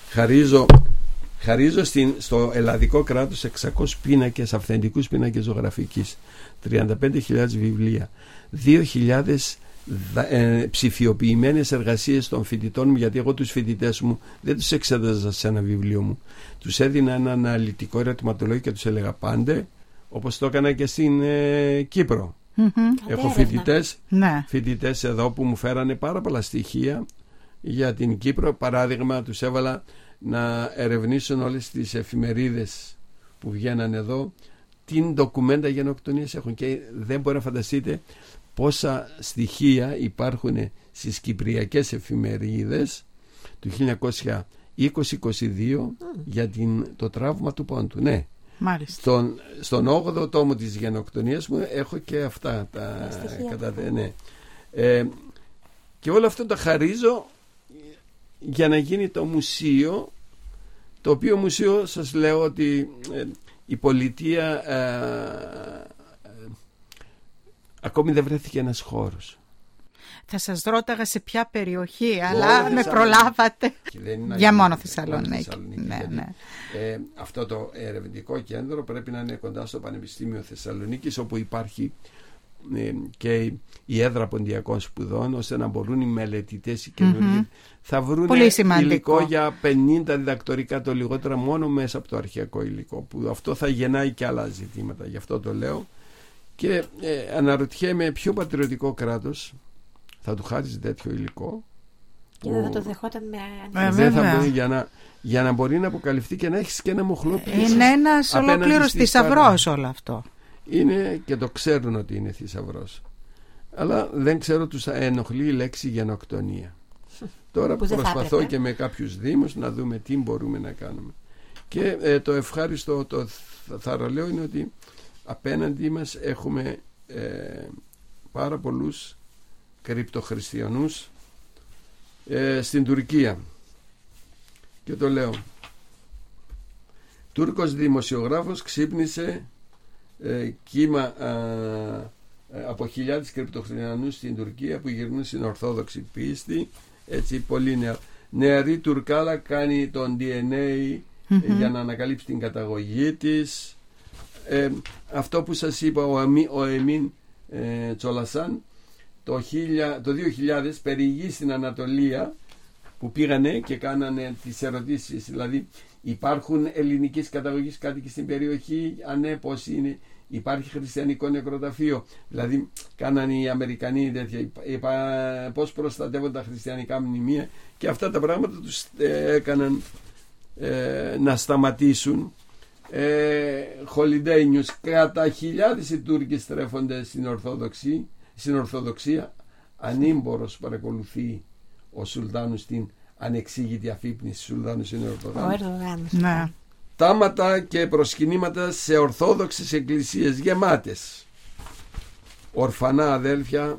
Χαρίζω στο ελλαδικό κράτος 600 πίνακες, αυθεντικούς πίνακες ζωγραφικής, 35.000 βιβλία, 2.000 ψηφιοποιημένες εργασίες των φοιτητών μου, γιατί εγώ τους φοιτητές μου δεν τους εξέταζα σε ένα βιβλίο μου, τους έδινα ένα αναλυτικό ερωτηματολόγιο και τους έλεγα πάντε, όπως το έκανα και στην Κύπρο. Έχω φοιτητές εδώ που μου φέρανε πάρα πολλά στοιχεία για την Κύπρο. Παράδειγμα, τους έβαλα να ερευνήσουν όλες τις εφημερίδες που βγαίναν εδώ, τι ντοκουμέντα γενοκτονίες έχουν, και δεν μπορεί να φανταστείτε πόσα στοιχεία υπάρχουν στις κυπριακές εφημερίδες του 1920-22 για το τραύμα του πόντου. Ναι. Στον 8ο τόμο της γενοκτονίας μου έχω και αυτά τα ναι. Και όλα αυτά τα χαρίζω για να γίνει το μουσείο, το οποίο μουσείο σας λέω ότι η πολιτεία ακόμη δεν βρέθηκε ένας χώρος. Θα σας ρώταγα σε ποια περιοχή, αλλά με προλάβατε. Για μόνο Θεσσαλονίκη. Αυτό το ερευνητικό κέντρο πρέπει να είναι κοντά στο Πανεπιστήμιο Θεσσαλονίκης, όπου υπάρχει και η έδρα ποντιακών σπουδών, ώστε να μπορούν οι μελετητές, οι καινούργοι, θα βρουν υλικό για 50 διδακτορικά το λιγότερα, μόνο μέσα από το αρχαιακό υλικό, που αυτό θα γεννάει και άλλα ζητήματα. Γι' αυτό το λέω. Και αναρωτιέμαι ποιο πατριωτικό κράτος θα του χάριζε τέτοιο υλικό, και δεν θα το δεχόταν με δεν θα μπορεί, για να μπορεί να αποκαλυφθεί και να έχεις και ένα μοχλό πίσω. Είναι ένας ολόκληρος θησαυρός όλο αυτό. Είναι, και το ξέρουν ότι είναι θησαυρός, αλλά δεν ξέρω, τους ενοχλεί η λέξη γενοκτονία. Τώρα προσπαθώ και με κάποιους δήμους να δούμε τι μπορούμε να κάνουμε. Και το ευχάριστο, το θαραλέο είναι ότι απέναντί μας έχουμε πάρα πολλούς κρυπτοχριστιανούς στην Τουρκία. Και το λέω, Τούρκος δημοσιογράφος ξύπνησε κύμα από χιλιάδες κρυπτοχριστιανούς στην Τουρκία που γυρνούν στην Ορθόδοξη πίστη. Έτσι, πολύ νεαρή Τουρκάλα κάνει τον DNA για να ανακαλύψει την καταγωγή της. Αυτό που σας είπα, ο Εμίν Τσολασάν το 2000 περιηγεί στην Ανατολία, που πήγανε και κάνανε τις ερωτήσεις, δηλαδή υπάρχουν ελληνικής καταγωγής κάτοικοι στην περιοχή, ναι, πώς είναι, υπάρχει χριστιανικό νεκροταφείο, δηλαδή κάνανε οι Αμερικανοί τέτοια, πώς προστατεύονται τα χριστιανικά μνημεία, και αυτά τα πράγματα τους έκαναν να σταματήσουν. Holiday News, κατά χιλιάδες οι Τούρκοι στρέφονται στην Ορθοδοξία. Ανήμπορος παρακολουθεί ο Σουλτάνος την ανεξήγητη αφύπνιση. Σουλτάνος είναι Ορθοδόξος. Ναι. Τάματα και προσκυνήματα σε ορθόδοξες εκκλησίες γεμάτες. Ορφανά αδέλφια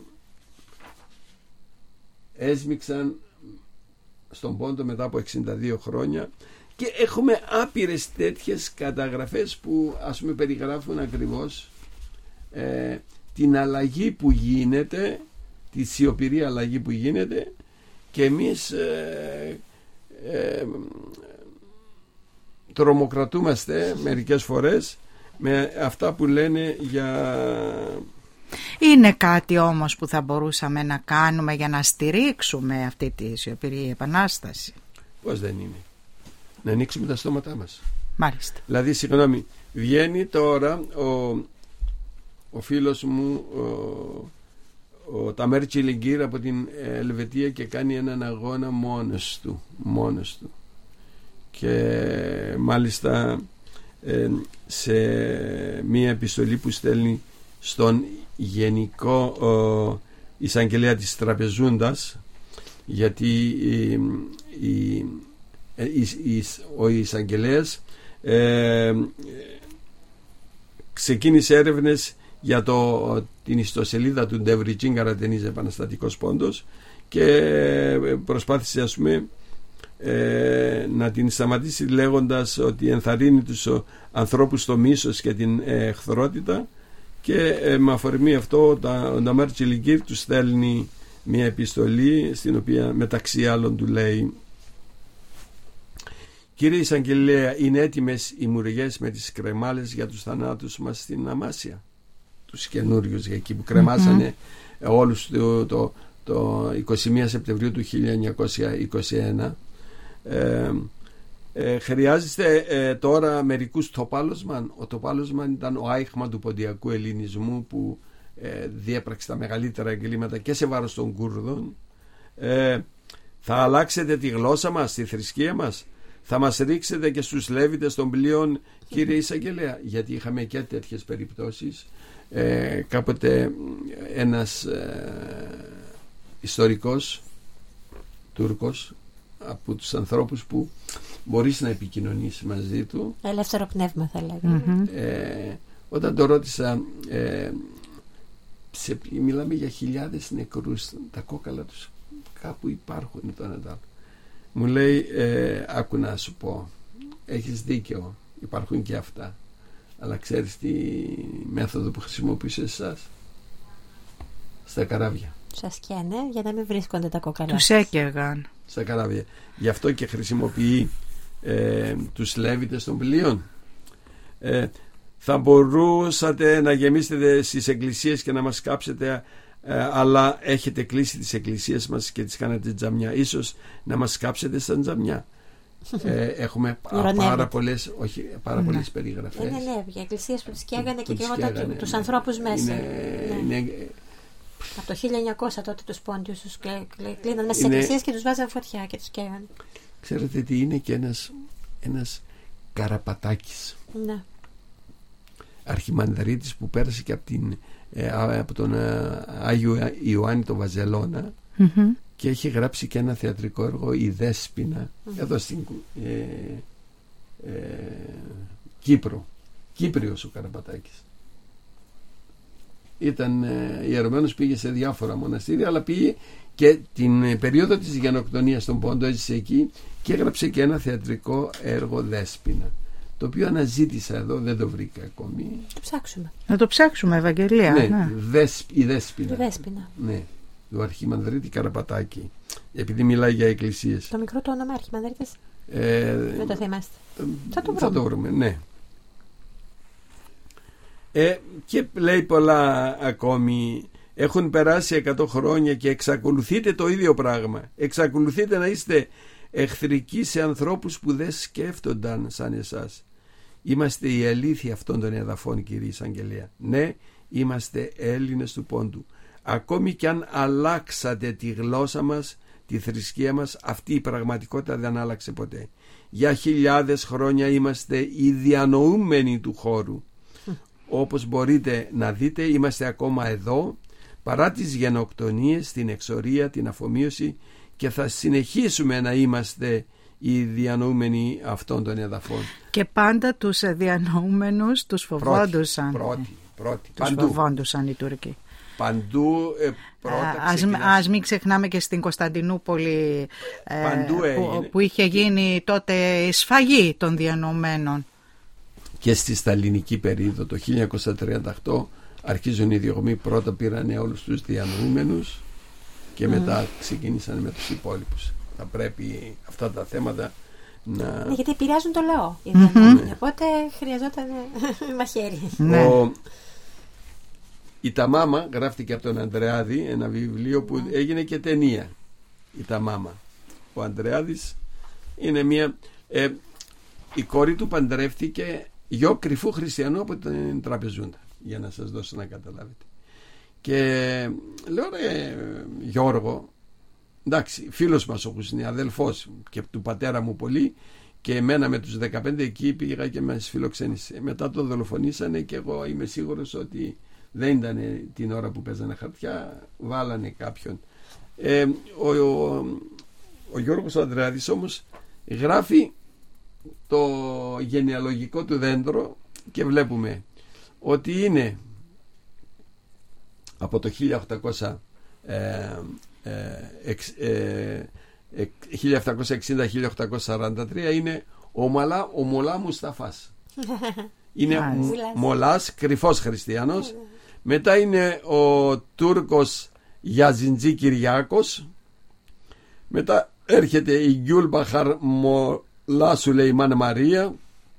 έσμιξαν στον Πόντο μετά από 62 χρόνια, και έχουμε άπειρες τέτοιες καταγραφές που, ας πούμε, περιγράφουν ακριβώς την αλλαγή που γίνεται, τη σιωπηρή αλλαγή που γίνεται, και εμείς τρομοκρατούμαστε μερικές φορές με αυτά που λένε για... Είναι κάτι όμως που θα μπορούσαμε να κάνουμε για να στηρίξουμε αυτή τη σιωπηρή επανάσταση? Πώς δεν είναι? Να ανοίξουμε τα στόματά μας. Μάλιστα. Δηλαδή, συγγνώμη, βγαίνει τώρα ο φίλος μου ο Ταμέρ Τσιλιγκύρ από την Ελβετία και κάνει έναν αγώνα μόνος του, και μάλιστα σε μία επιστολή που στέλνει στον Γενικό Εισαγγελέα της Τραπεζούντας, γιατί ο εισαγγελέας ξεκίνησε έρευνες για την ιστοσελίδα του Ντεβριτσίν Καρατενίζ Επαναστατικός Πόντος, και προσπάθησε, ας πούμε, να την σταματήσει λέγοντας ότι ενθαρρύνει τους ανθρώπους στο μίσος και την εχθρότητα, και με αφορμή αυτό ο Νταμέρ Τσιλιγκύρ του στέλνει μια επιστολή στην οποία μεταξύ άλλων του λέει: «Κύριε Εισαγγελέα, είναι έτοιμες οι μουριές με τις κρεμάλες για τους θανάτους μας στην Αμάσια?» Τους καινούριους, για εκεί που κρεμάσανε όλους το 21 Σεπτεμβρίου του 1921. Χρειάζεστε τώρα μερικούς τοπάλωσμαν. Ο τοπάλωσμαν ήταν ο άιχμα του ποντιακού ελληνισμού που διέπραξε τα μεγαλύτερα εγκλήματα και σε βάρος των Κούρδων. Θα αλλάξετε τη γλώσσα μας, τη θρησκεία μας? Θα μας ρίξετε και στους Λέβητες των πλοίων, κύριε Εισαγγελέα? Γιατί είχαμε και τέτοιες περιπτώσεις. Κάποτε ένας ιστορικός Τούρκος, από τους ανθρώπους που μπορείς να επικοινωνείς μαζί του, ελεύθερο πνεύμα θα λέγαμε, όταν το ρώτησα, μιλάμε για χιλιάδες νεκρούς, τα κόκαλα τους κάπου υπάρχουν, μου λέει, άκου να σου πω, έχεις δίκαιο, υπάρχουν και αυτά, αλλά ξέρεις τι μέθοδο που χρησιμοποιούσε εσάς? Στα καράβια σας καίνε για να μην βρίσκονται τα κόκαλα. Τους έκαιγαν στα καράβια. Γι' αυτό και χρησιμοποιεί τους Λέβητες των πλοίων. Θα μπορούσατε να γεμίσετε στις εκκλησίες και να μας κάψετε, αλλά έχετε κλείσει τις εκκλησίες μας και τις κάνετε τζαμιά. Ίσως να μας κάψετε σαν τζαμιά. Έχουμε πάρα πολλές περιγραφές. Ναι, για εκκλησίες που τις καίγανε και καίγονταν τους ανθρώπους μέσα. Από το 1900 τότε τους Πόντιους τους κλείναν μέσα στις εκκλησίες και τους βάζαν φωτιά και τους καίγανε. Ξέρετε τι είναι? Και ένας Καραπατάκης, ναι, αρχιμανδρίτης που πέρασε και από τον Άγιο Ιωάννη τον Βαζελώνα, και έχει γράψει και ένα θεατρικό έργο, η Δέσποινα, εδώ στην Κύπρο. Κύπριος ο Καραπατάκης. Ήταν ιερωμένος, πήγε σε διάφορα μοναστήρια, αλλά πήγε και την περίοδο της γενοκτονίας των Πόντων, έζησε εκεί και έγραψε και ένα θεατρικό έργο, Δέσποινα, το οποίο αναζήτησα εδώ, δεν το βρήκα ακόμη. Να το ψάξουμε, Ευαγγελία. Ναι. Η Δέσποινα. Ναι, του Αρχιμανδρίτη Καραπατάκη, επειδή μιλάει για εκκλησίες. Το μικρό το όνομα Αρχιμανδρίτης δεν το θυμάστε? Θα το βρούμε, ναι. Και λέει πολλά ακόμη. Έχουν περάσει 100 χρόνια και εξακολουθείτε το ίδιο πράγμα. Εξακολουθείτε να είστε εχθρικοί σε ανθρώπους που δεν σκέφτονταν σαν εσάς. Είμαστε η αλήθεια αυτών των εδαφών, κύριε Εισαγγελέα. Ναι, είμαστε Έλληνες του Πόντου. Ακόμη κι αν αλλάξατε τη γλώσσα μας, τη θρησκεία μας, αυτή η πραγματικότητα δεν άλλαξε ποτέ. Για χιλιάδες χρόνια είμαστε οι διανοούμενοι του χώρου. Όπως μπορείτε να δείτε, είμαστε ακόμα εδώ, παρά τις γενοκτονίες, την εξορία, την αφομοίωση, και θα συνεχίσουμε να είμαστε οι διανοούμενοι αυτών των εδαφών. Και πάντα τους διανοούμενους τους φοβόντουσαν. Πρώτοι. Τους φοβόντουσαν οι Τούρκοι. Παντού ας μην ξεχνάμε και στην Κωνσταντινούπολη που είχε γίνει τότε η σφαγή των διανοουμένων. Και στη σταλινική περίοδο το 1938 αρχίζουν οι διωγμοί. Πρώτα πήρανε όλους τους διανοούμενους και μετά ξεκίνησαν με τους υπόλοιπους. Θα πρέπει αυτά τα θέματα να... γιατί επηρεάζουν το λαό. Οπότε χρειαζόταν μαχαίρι. Η Ταμάμα γράφτηκε από τον Ανδρεάδη, ένα βιβλίο που έγινε και ταινία. Η Ταμάμα. Ο Ανδρεάδης είναι μια... η κόρη του παντρεύτηκε γιο κρυφού χριστιανού από την Τραπεζούντα, για να σας δώσω να καταλάβετε. Και λέω, Γιώργο, εντάξει, φίλος μας ο Κουσνή, αδελφός και του πατέρα μου πολύ, και εμένα με τους 15 εκεί πήγα και μας φιλοξένησε. Μετά το δολοφονήσανε και εγώ είμαι σίγουρος ότι δεν ήταν την ώρα που παίζανε χαρτιά, βάλανε κάποιον. Ο Γιώργος Ανδρεάδης όμως γράφει το γενεαλογικό του δέντρο και βλέπουμε ότι είναι από το 1760-1843 είναι ο Μολά Μουσταφάς. Είναι Μολάς, κρυφός χριστιανός. Μετά είναι ο Τούρκος Γιαζιντζή Κυριάκος. Μετά έρχεται η Γκιούλ Μπαχαρ Μολά Σουλεϊμάν Μαρία.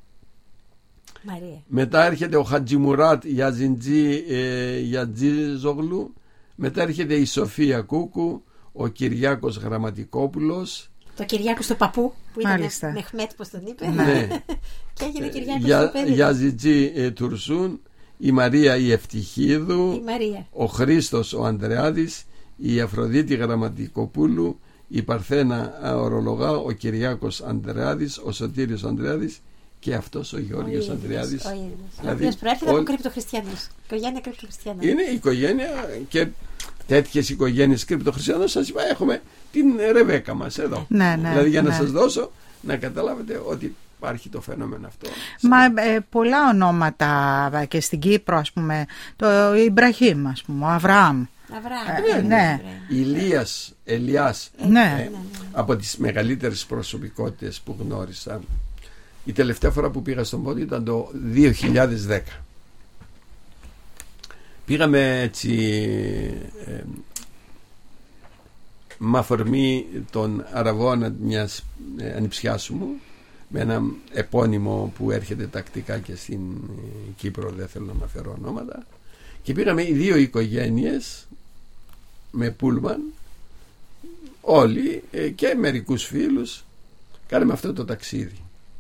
Μετά έρχεται ο Χατζιμουράτ Γιαζιντζή Γιατζίζογλου. Μετά έρχεται η Σοφία Κούκου, ο Κυριάκος Γραμματικόπουλος. Το Κυριάκος του παππού που ήταν Μεχμέτ, πώς τον είπε. Ναι. Και έγινε Κυριάκος του παιδί. Γιαζιτζή Τουρσούν, η Μαρία η Ευτυχίδου, ο Χρήστος ο Ανδρεάδης, η Αφροδίτη Γραμματικοπούλου, η Παρθένα Ορολογά, ο Κυριάκος Ανδρεάδης, ο Σωτήριος Ανδρεάδης και αυτός ο Γιώργος Ανδρεάδης. Ο οποίος προέρχεται από κρυπτοχριστιανούς. Οικογένεια κρυπτοχριστιανών. Είναι οικογένεια, και τέτοιες οικογένειες κρυπτοχριστιανών, σας είπα, έχουμε την Ρεβέκα μας εδώ. Δηλαδή για να σας δώσω να καταλάβετε ότι υπάρχει το φαινόμενο αυτό. Πολλά ονόματα και στην Κύπρο, ας πούμε, το Ιμπραχήμ, ας πούμε, ο Αβραάμ. Ηλίας, Ελιάς, από τις μεγαλύτερες προσωπικότητες που γνώρισα. Η τελευταία φορά που πήγα στον Πόντο ήταν το 2010. Πήγαμε έτσι με αφορμή των αραβών μιας ανιψιάς μου, με ένα επώνυμο που έρχεται τακτικά και στην Κύπρο, δεν θέλω να αναφέρω ονόματα, και πήγαμε οι δύο οικογένειες με πούλμαν, όλοι και μερικούς φίλους, κάναμε αυτό το ταξίδι.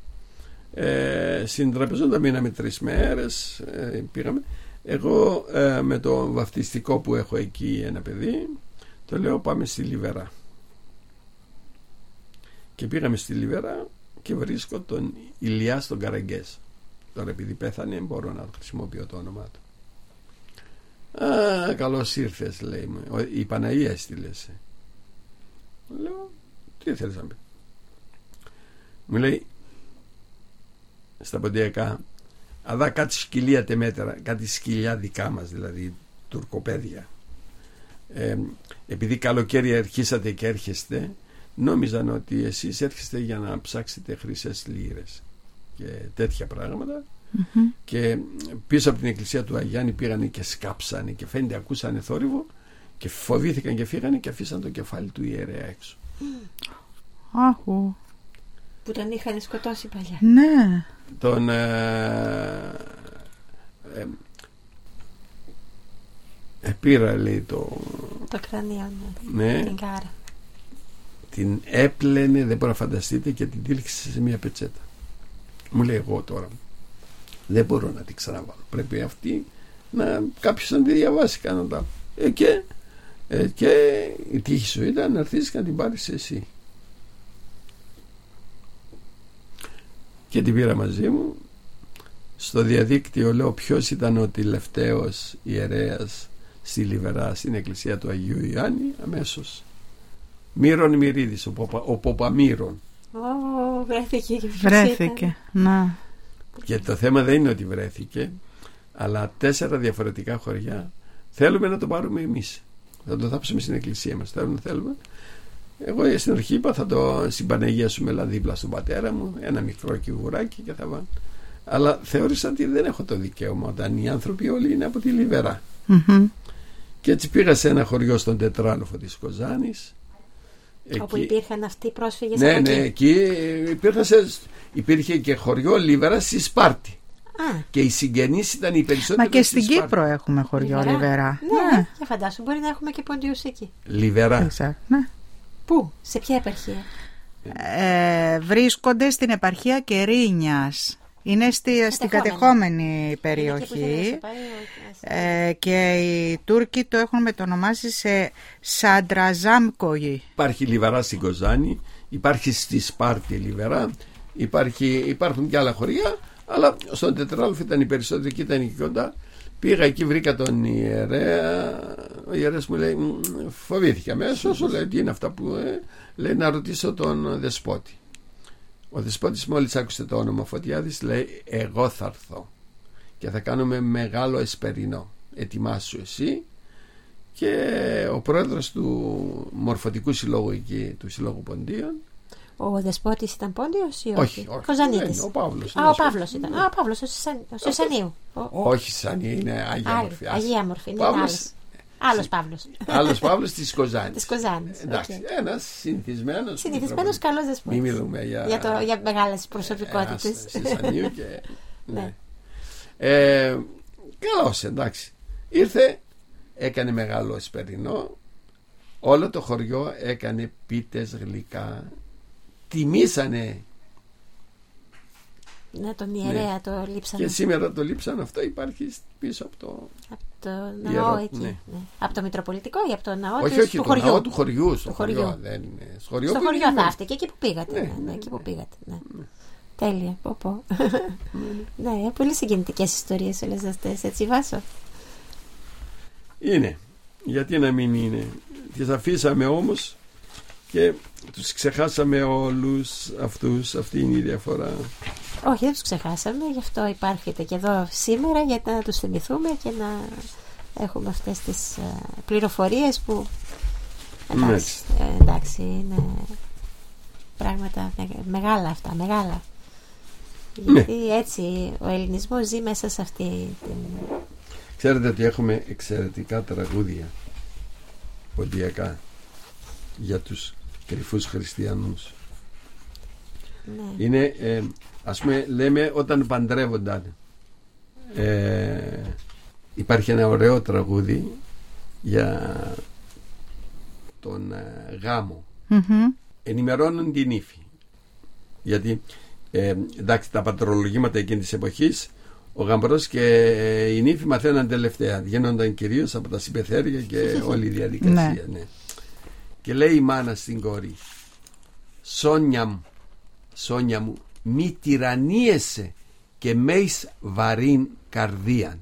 Στην Τραπεζούντα μείναμε 3 μέρες, πήγαμε. Εγώ με το βαφτιστικό που έχω εκεί ένα παιδί, το λέω πάμε στη Λιβερά. Και πήγαμε στη Λιβερά και βρίσκω τον Ηλιά στον Καραγκές. Τώρα επειδή πέθανε μπορώ να χρησιμοποιώ το όνομά του. Καλώς ήρθες, λέει μου. Η Παναγία έστειλες. Λέω, τι θέλεις να πει? Μου λέει, στα ποντιακά, αδά κάτι σκυλία τεμέτερα, κάτι σκυλιά δικά μας, δηλαδή τουρκοπαίδια. Επειδή καλοκαίρι αρχίσατε και έρχεστε, νόμιζαν ότι εσείς έρχεστε για να ψάξετε χρυσές λίρες και τέτοια πράγματα. Και πίσω από την εκκλησία του Αγιάννη πήγανε και σκάψανε και φαίνεται ακούσανε θόρυβο και φοβήθηκαν και φύγανε και αφήσαν το κεφάλι του ιερέα έξω. Άχου. Που τον είχαν σκοτώσει παλιά. Ναι. Τον πήρα, λέει, το κρανίο. Ναι. Την έπλαινε, δεν μπορώ να φανταστείτε, και την τύλιξε σε μια πετσέτα. Μου λέει, εγώ τώρα δεν μπορώ να την ξαναβάλω, πρέπει αυτή κάποιος να τη διαβάσει κάνοντα. Και η τύχη σου ήταν να έρθεις και να την πάρεις εσύ. Και την πήρα μαζί μου. Στο διαδίκτυο λέω ποιος ήταν ο τελευταίος ιερέας στη Λιβερά, στην εκκλησία του Αγίου Ιωάννη. Αμέσως Μύρον Μυρίδης, ο Ποπαμύρον. Βρέθηκε. Να. Και το θέμα δεν είναι ότι βρέθηκε, αλλά 4 διαφορετικά χωριά θέλουμε να το πάρουμε εμείς. Θα το θάψουμε στην εκκλησία μας. Θέλουμε. Εγώ στην αρχή είπα, θα το στην Παναγία σου μελά δίπλα στον πατέρα μου, ένα μικρό κιβουράκι, και θα βάλω. Αλλά θεώρησα ότι δεν έχω το δικαίωμα όταν οι άνθρωποι όλοι είναι από τη Λιβερά. Και έτσι πήγα σε ένα χωριό στον Τετράλοφο της Κοζάνης. Όπου υπήρχαν αυτοί οι πρόσφυγες. Ναι, εκεί υπήρχε και χωριό Λιβερά στη Σπάρτη. Και οι συγγενείς ήταν οι περισσότεροι. Μα και στην Κύπρο έχουμε χωριό Λιβερά. Ναι, για φαντάσου, μπορεί να έχουμε και ποντιούς εκεί. Λιβερά. Ναι. Πού, σε ποια επαρχία? Βρίσκονται στην επαρχία Κερίνιας. Είναι στην κατεχόμενη περιοχή. Και οι Τούρκοι το έχουν μετονομάσει σε Σαντραζάμκογι. Υπάρχει Λιβερά στην Κοζάνη, υπάρχει στη Σπάρτη Λιβερά, υπάρχουν και άλλα χωριά, αλλά στον Τετράλοφο ήταν οι περισσότεροι και ήταν εκεί κοντά. Πήγα εκεί, βρήκα τον ιερέα. Ο ιερέας μου λέει, φοβήθηκα αμέσως, λέει, τι είναι αυτά που λέει, να ρωτήσω τον δεσπότη. Ο δεσπότης μόλις άκουσε το όνομα Φωτιάδης λέει, εγώ θα έρθω και θα κάνουμε μεγάλο εσπερινό, ετοιμάσου εσύ. Και ο πρόεδρος του Μορφωτικού Συλλόγου εκεί, του Συλλόγου Ποντίων. Ο δεσπότης ήταν Πόντιος ή όχι? Κοζανίτης. Ο Παύλος. Ο Παύλος ήταν. Ο Παύλος, ο Σουσανίου. Όχι, Σουσανίου, είναι Αγία Μορφή. Αγία Μορφή, είναι άλλος Παύλος. Άλλος Παύλος της Κοζάνης. Της Κοζάνης. Εντάξει, ένας συνηθισμένος. Συνηθισμένος καλός δεσπότης. Μην μιλούμε για μεγάλες προσωπικότητες. Σουσανίου και. Ναι. Καλώς, εντάξει. Ήρθε, έκανε μεγάλο εσπερινό. Όλο το χωριό έκανε πίτες, γλυκά. Τιμήσανε. Ναι, τον ιερέα το λείψανε. Και σήμερα το λείψανε. Αυτό υπάρχει πίσω από το ναό εκεί. Ναι. Από το Μητροπολιτικό ή από το ναό του χωριού. Ναό του χωριού. Στο χωριό θα έφταιγε εκεί που πήγατε. Εκεί που πήγατε. Τέλεια. Ναι, πολύ συγκινητικές ιστορίες όλες αυτές, έτσι Βάσο? Είναι. Γιατί να μην είναι? Τις αφήσαμε όμως και τους ξεχάσαμε όλους αυτούς. Αυτή είναι η διαφορά. Όχι, δεν τους ξεχάσαμε, γι' αυτό υπάρχετε και εδώ σήμερα, για να τους θυμηθούμε και να έχουμε αυτές τις πληροφορίες που εντάξει, είναι πράγματα μεγάλα αυτά, μεγάλα. Γιατί έτσι ο ελληνισμός ζει μέσα σε αυτή την... Ξέρετε ότι έχουμε εξαιρετικά τραγούδια ποντιακά για τους κρυφούς χριστιανούς. Ναι. Είναι ας πούμε, λέμε όταν παντρεύονταν, υπάρχει ένα ωραίο τραγούδι για τον γάμο. Ενημερώνουν την ύφη, γιατί εντάξει, τα πατρολογήματα εκείνης της εποχής, ο γαμπρός και η νύφη μαθαίναν τελευταία, γίνονταν κυρίως από τα συμπεθέρια και όλη η διαδικασία. Ναι. Και λέει η μάνα στην κόρη, Σόνια μου, μη τυραννίεσαι και μέεις βαρύν καρδίαν.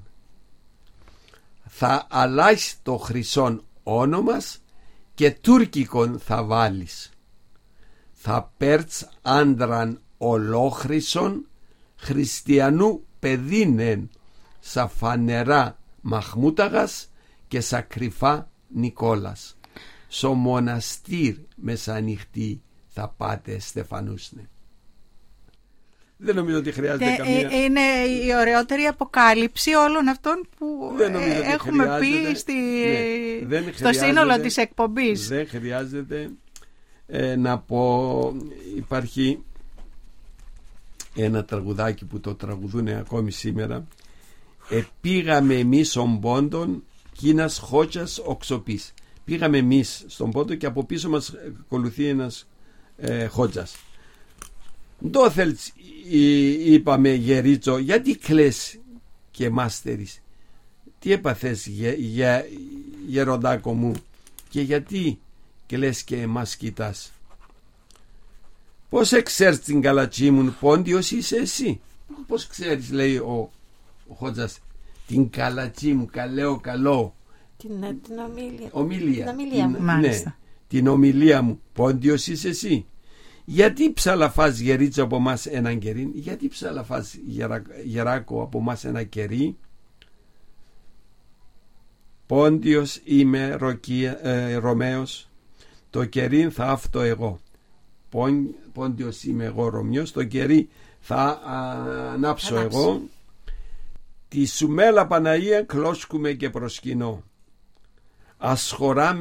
Θα αλλάξει το χρυσόν όνομας και τουρκικον θα βάλεις. Θα πέρτς άντραν ολόχρυσον, χριστιανού παιδίνεν, σα φανερά Μαχμούταγας και σα κρυφά Νικόλας. Στο μοναστήρ μεσανυχτή θα πάτε Στεφανούσνε. Δεν νομίζω ότι χρειάζεται καμία... Είναι η ωραιότερη αποκάλυψη όλων αυτών που έχουμε πει στο σύνολο της εκπομπής. Δεν χρειάζεται να πω. Υπάρχει ένα τραγουδάκι που το τραγουδούν ακόμη σήμερα. Πήγαμε εμείς στον Πόντον κίνας χότσας οξοπής. Πήγαμε εμείς στον Πόντο και από πίσω μας ακολουθεί ένας χότσας. Ντόθελτς, είπαμε γερίτσο, γιατί κλαις και μάστερης? Τι έπαθες γεροντάκο μου, και γιατί κλαις και μας κοιτάς? Πώς ξέρεις την καλατσί μου, Πόντιος είσαι εσύ? Πώς ξέρεις, λέει ο χότσας, την καλατσί μου, καλέω καλό, την ομιλία μου. Ναι, την ομιλία μου, Πόντιος είσαι εσύ? Γιατί ψαλαφάς γερίτσο από μας έναν κερί? Γιατί ψαλαφάς γεράκο από μας ένα κερί? Πόντιος είμαι Ρωμαίος, το κερί θα αυτό εγώ. Πόντιος είμαι εγώ Ρωμιός, το κερί θα ανάψω εγώ. Τη Σουμέλα Παναγία κλώσκουμε και προσκυνώ. Ας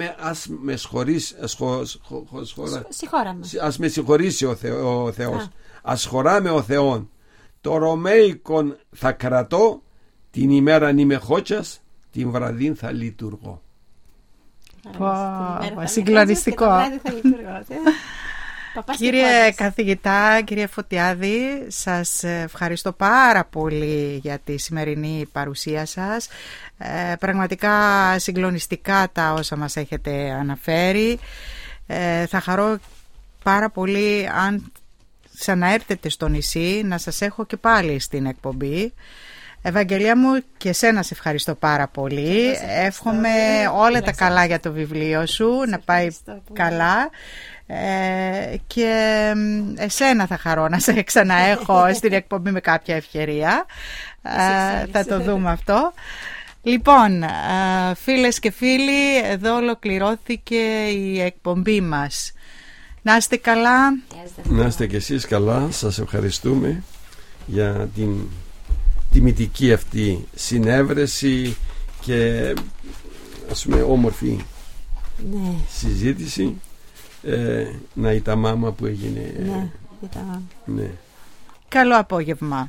με συγχωρήσει ο Θεός. Ας χωράμε ο Θεόν. Το Ρωμαϊκον θα κρατώ, την ημέραν είμαι χότσας, την βραδύν θα λειτουργώ. Συγκλονιστικό. Κύριε καθηγητά, κύριε Φωτιάδη, σας ευχαριστώ πάρα πολύ για τη σημερινή παρουσία σας. Πραγματικά συγκλονιστικά τα όσα μας έχετε αναφέρει. Θα χαρώ πάρα πολύ αν ξαναέρθετε στο νησί, να σας έχω και πάλι στην εκπομπή. Ευαγγελία μου, και εσένα σε ευχαριστώ πάρα πολύ. Εύχομαι όλα τα καλά για το βιβλίο σου, να πάει καλά. Και εσένα θα χαρώ να σε ξαναέχω στην εκπομπή με κάποια ευκαιρία. Θα το δούμε αυτό. Λοιπόν, φίλες και φίλοι, εδώ ολοκληρώθηκε η εκπομπή μας. Να είστε καλά. Να είστε και εσείς καλά. Σας ευχαριστούμε για την τιμητική αυτή συνέβρεση και ας πούμε όμορφη συζήτηση. Να η τα μάμα που έγινε. Ναι. Καλό απόγευμα.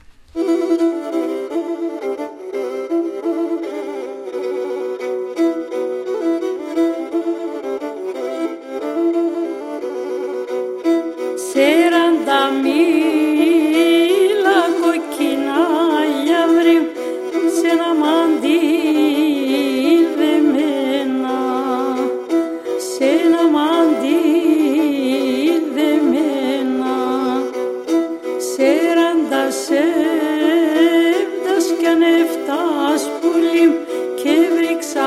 Σέραντα μήλα κοκκινά γιαύρι σε ένα μαντίλι δεμένα, σε ένα μαντίλι δεμένα, σέραντα σέβτας κι ανεφτάς πουλί και βρήξα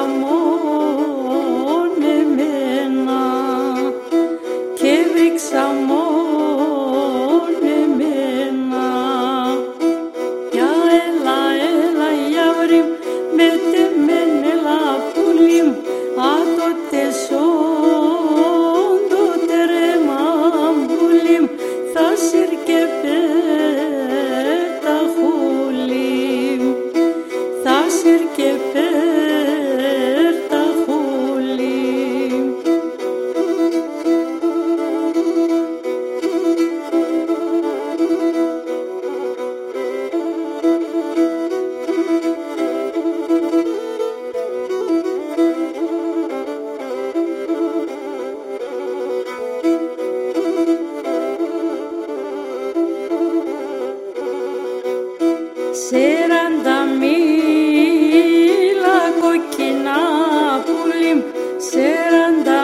μόνο εμένα, και βρήξα μόνο εμένα. Για έλα, έλα γιαύρι, με τεμένελα πουλί, άτοτε σόν, τότε ρε μαμπουλί, θα σύρκε πέτα χουλί, θα σύρκε πέτα χουλί. Σέραντα μήλα κοκκινά πουλί, σέραντα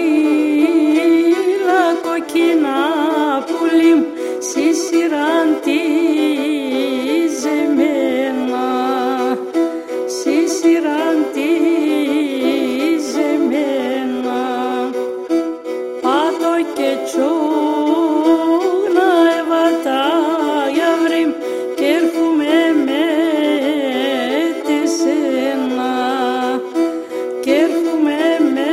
μήλα κοκκινά πουλί, συσυραντίζεμένα, συσυραντίζεμένα. Πάτω και τσόνα εβατά γιαύρι, και έρχομαι με τεσένα, και έρχομαι με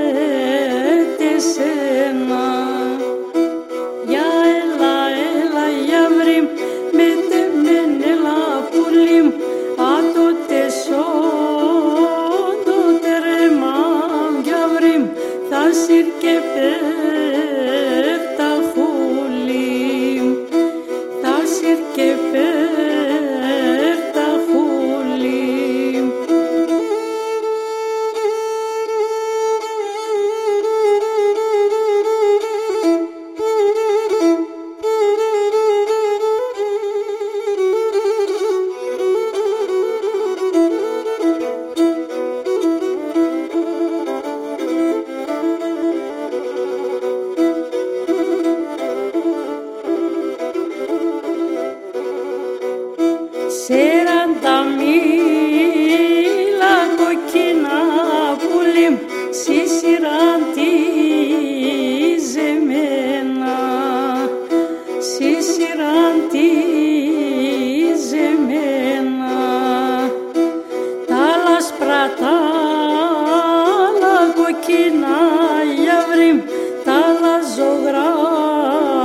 τεσένα. Για έλα, έλα γιαύρι, με τεμένελα πουλί, άτοτε σόν, τότε ρε μαμ γιαύρι, θα σύρκε πέτα χουλί, θα σύρκε πέτα χουλί. Σέραντα μήλα κοκκινά πουλί, συσυραντίζεμένα, συσυραντίζεμένα. Τα λασπρά τα κοκκινά γιαύρι, τα λαζογρά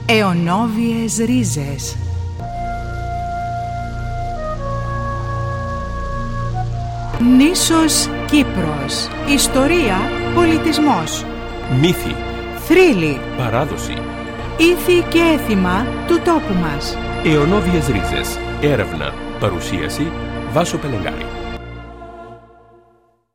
αιωνόβιες ρίζες. Νήσος Κύπρος. Ιστορία, πολιτισμός. Μύθοι, θρύλοι, παράδοση, ήθη και έθιμα του τόπου μας. αιωνόβιες ρίζες. Έρευνα, παρουσίαση, Βάσο Πελεγγάρη.